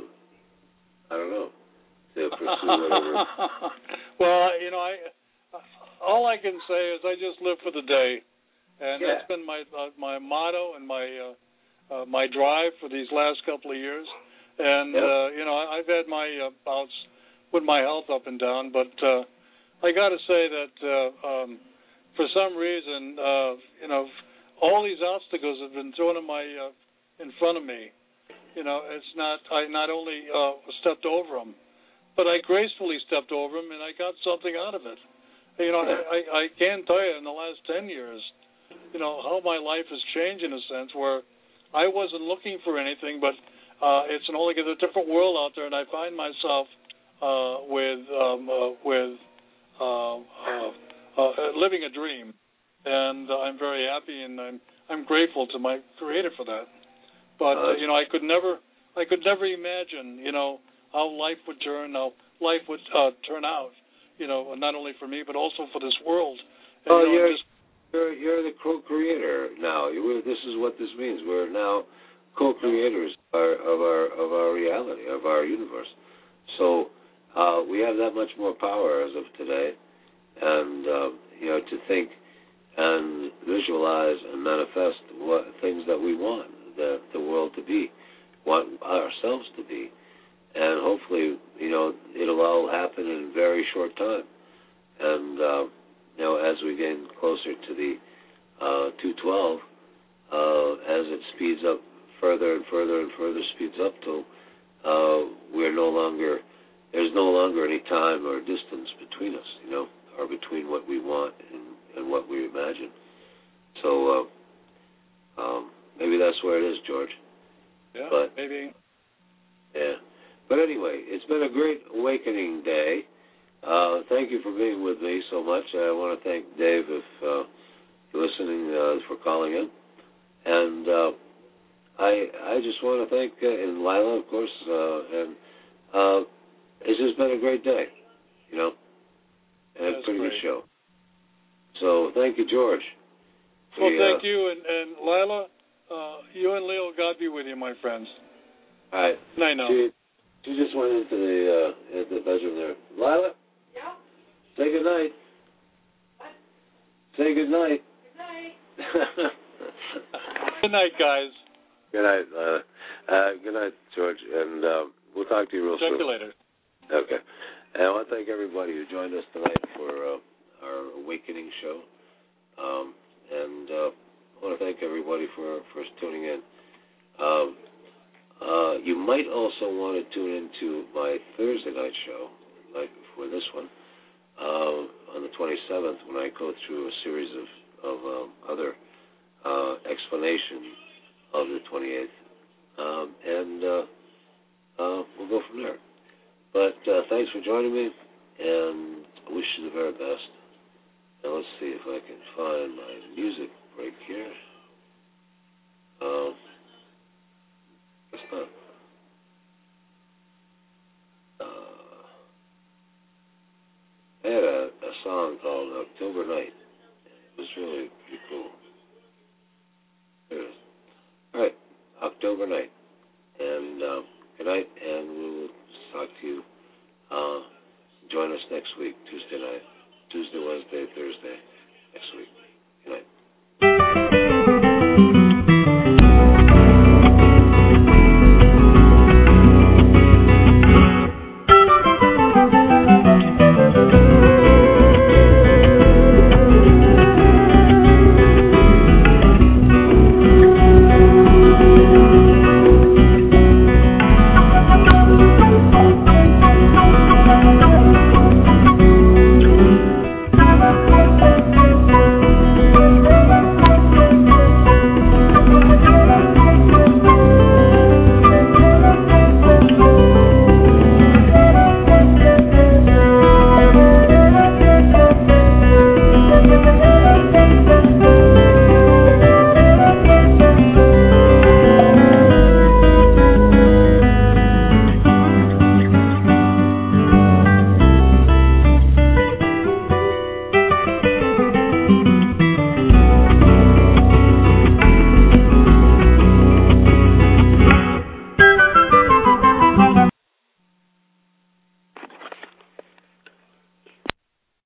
I don't know, to pursue whatever. Well, you know, I all I can say is I just live for the day, and yeah. that's been my uh, my motto and my uh, uh, my drive for these last couple of years. And yep. uh, you know, I've had my uh, bouts with my health up and down, but uh, I got to say that uh, um, for some reason, uh, you know, all these obstacles have been thrown in my uh, in front of me. You know, it's not I not only uh, stepped over them, but I gracefully stepped over them, and I got something out of it. You know, I, I can tell you in the last ten years, you know, how my life has changed in a sense where I wasn't looking for anything, but uh, it's an altogether different world out there, and I find myself uh, with um, uh, with uh, uh, uh, living a dream, and uh, I'm very happy, and I'm I'm grateful to my Creator for that. But uh, you know, I could never I could never imagine, you know, how life would turn, how life would uh, turn out. You know, not only for me, but also for this world. And, oh, you know, you're, just, you're you're the co-creator now. You're, this is what this means. We're now co-creators of our of our, of our reality, of our universe. So uh, we have that much more power as of today, and uh, you know, to think and visualize and manifest what things that we want the the world to be, want ourselves to be. And hopefully, you know, it'll all happen in a very short time. And, uh, you know, as we get closer to the uh, two twelve, uh, as it speeds up further and further and further, speeds up till uh, we're no longer, there's no longer any time or distance between us, you know, or between what we want and, and what we imagine. So uh, um, maybe that's where it is, George. Yeah, but, maybe. Yeah. but anyway, it's been a great awakening day. Uh, thank you for being with me so much. I want to thank Dave if uh, you're listening uh, for calling in. And uh, I I just want to thank, uh, and Lila, of course, uh, and uh, it's just been a great day, you know, and a pretty great. good show. So thank you, George. Well, we, thank uh, you, and, and Lila, uh, you and Leo, God be with you, my friends. All right. I know. She, she just went into the uh, into the bedroom there. Lila? Yeah? Say good night. What? Say good night. Good night. Good night, guys. Good night. Uh, uh, good night, George, and uh, we'll talk to you real Check soon. you later. Okay. And I want to thank everybody who joined us tonight for uh, our Awakening show. Um, and uh, I want to thank everybody for, for tuning in. Um, uh, you might also want to tune into my Thursday night show, night before this one, uh, on the twenty-seventh, when I go through a series of, of um, other uh, explanations of the twenty-eighth. Um, and uh, uh, we'll go from there. But uh, thanks for joining me, and I wish you the very best. Now let's see if I can find my music break here. Um, it's not. Uh, I had a, a song called October Night. It was really pretty cool. There it is. All right, October Night. And uh, good night, and we will talk to you. Uh, join us next week, Tuesday night, Tuesday, Wednesday, Thursday, next week.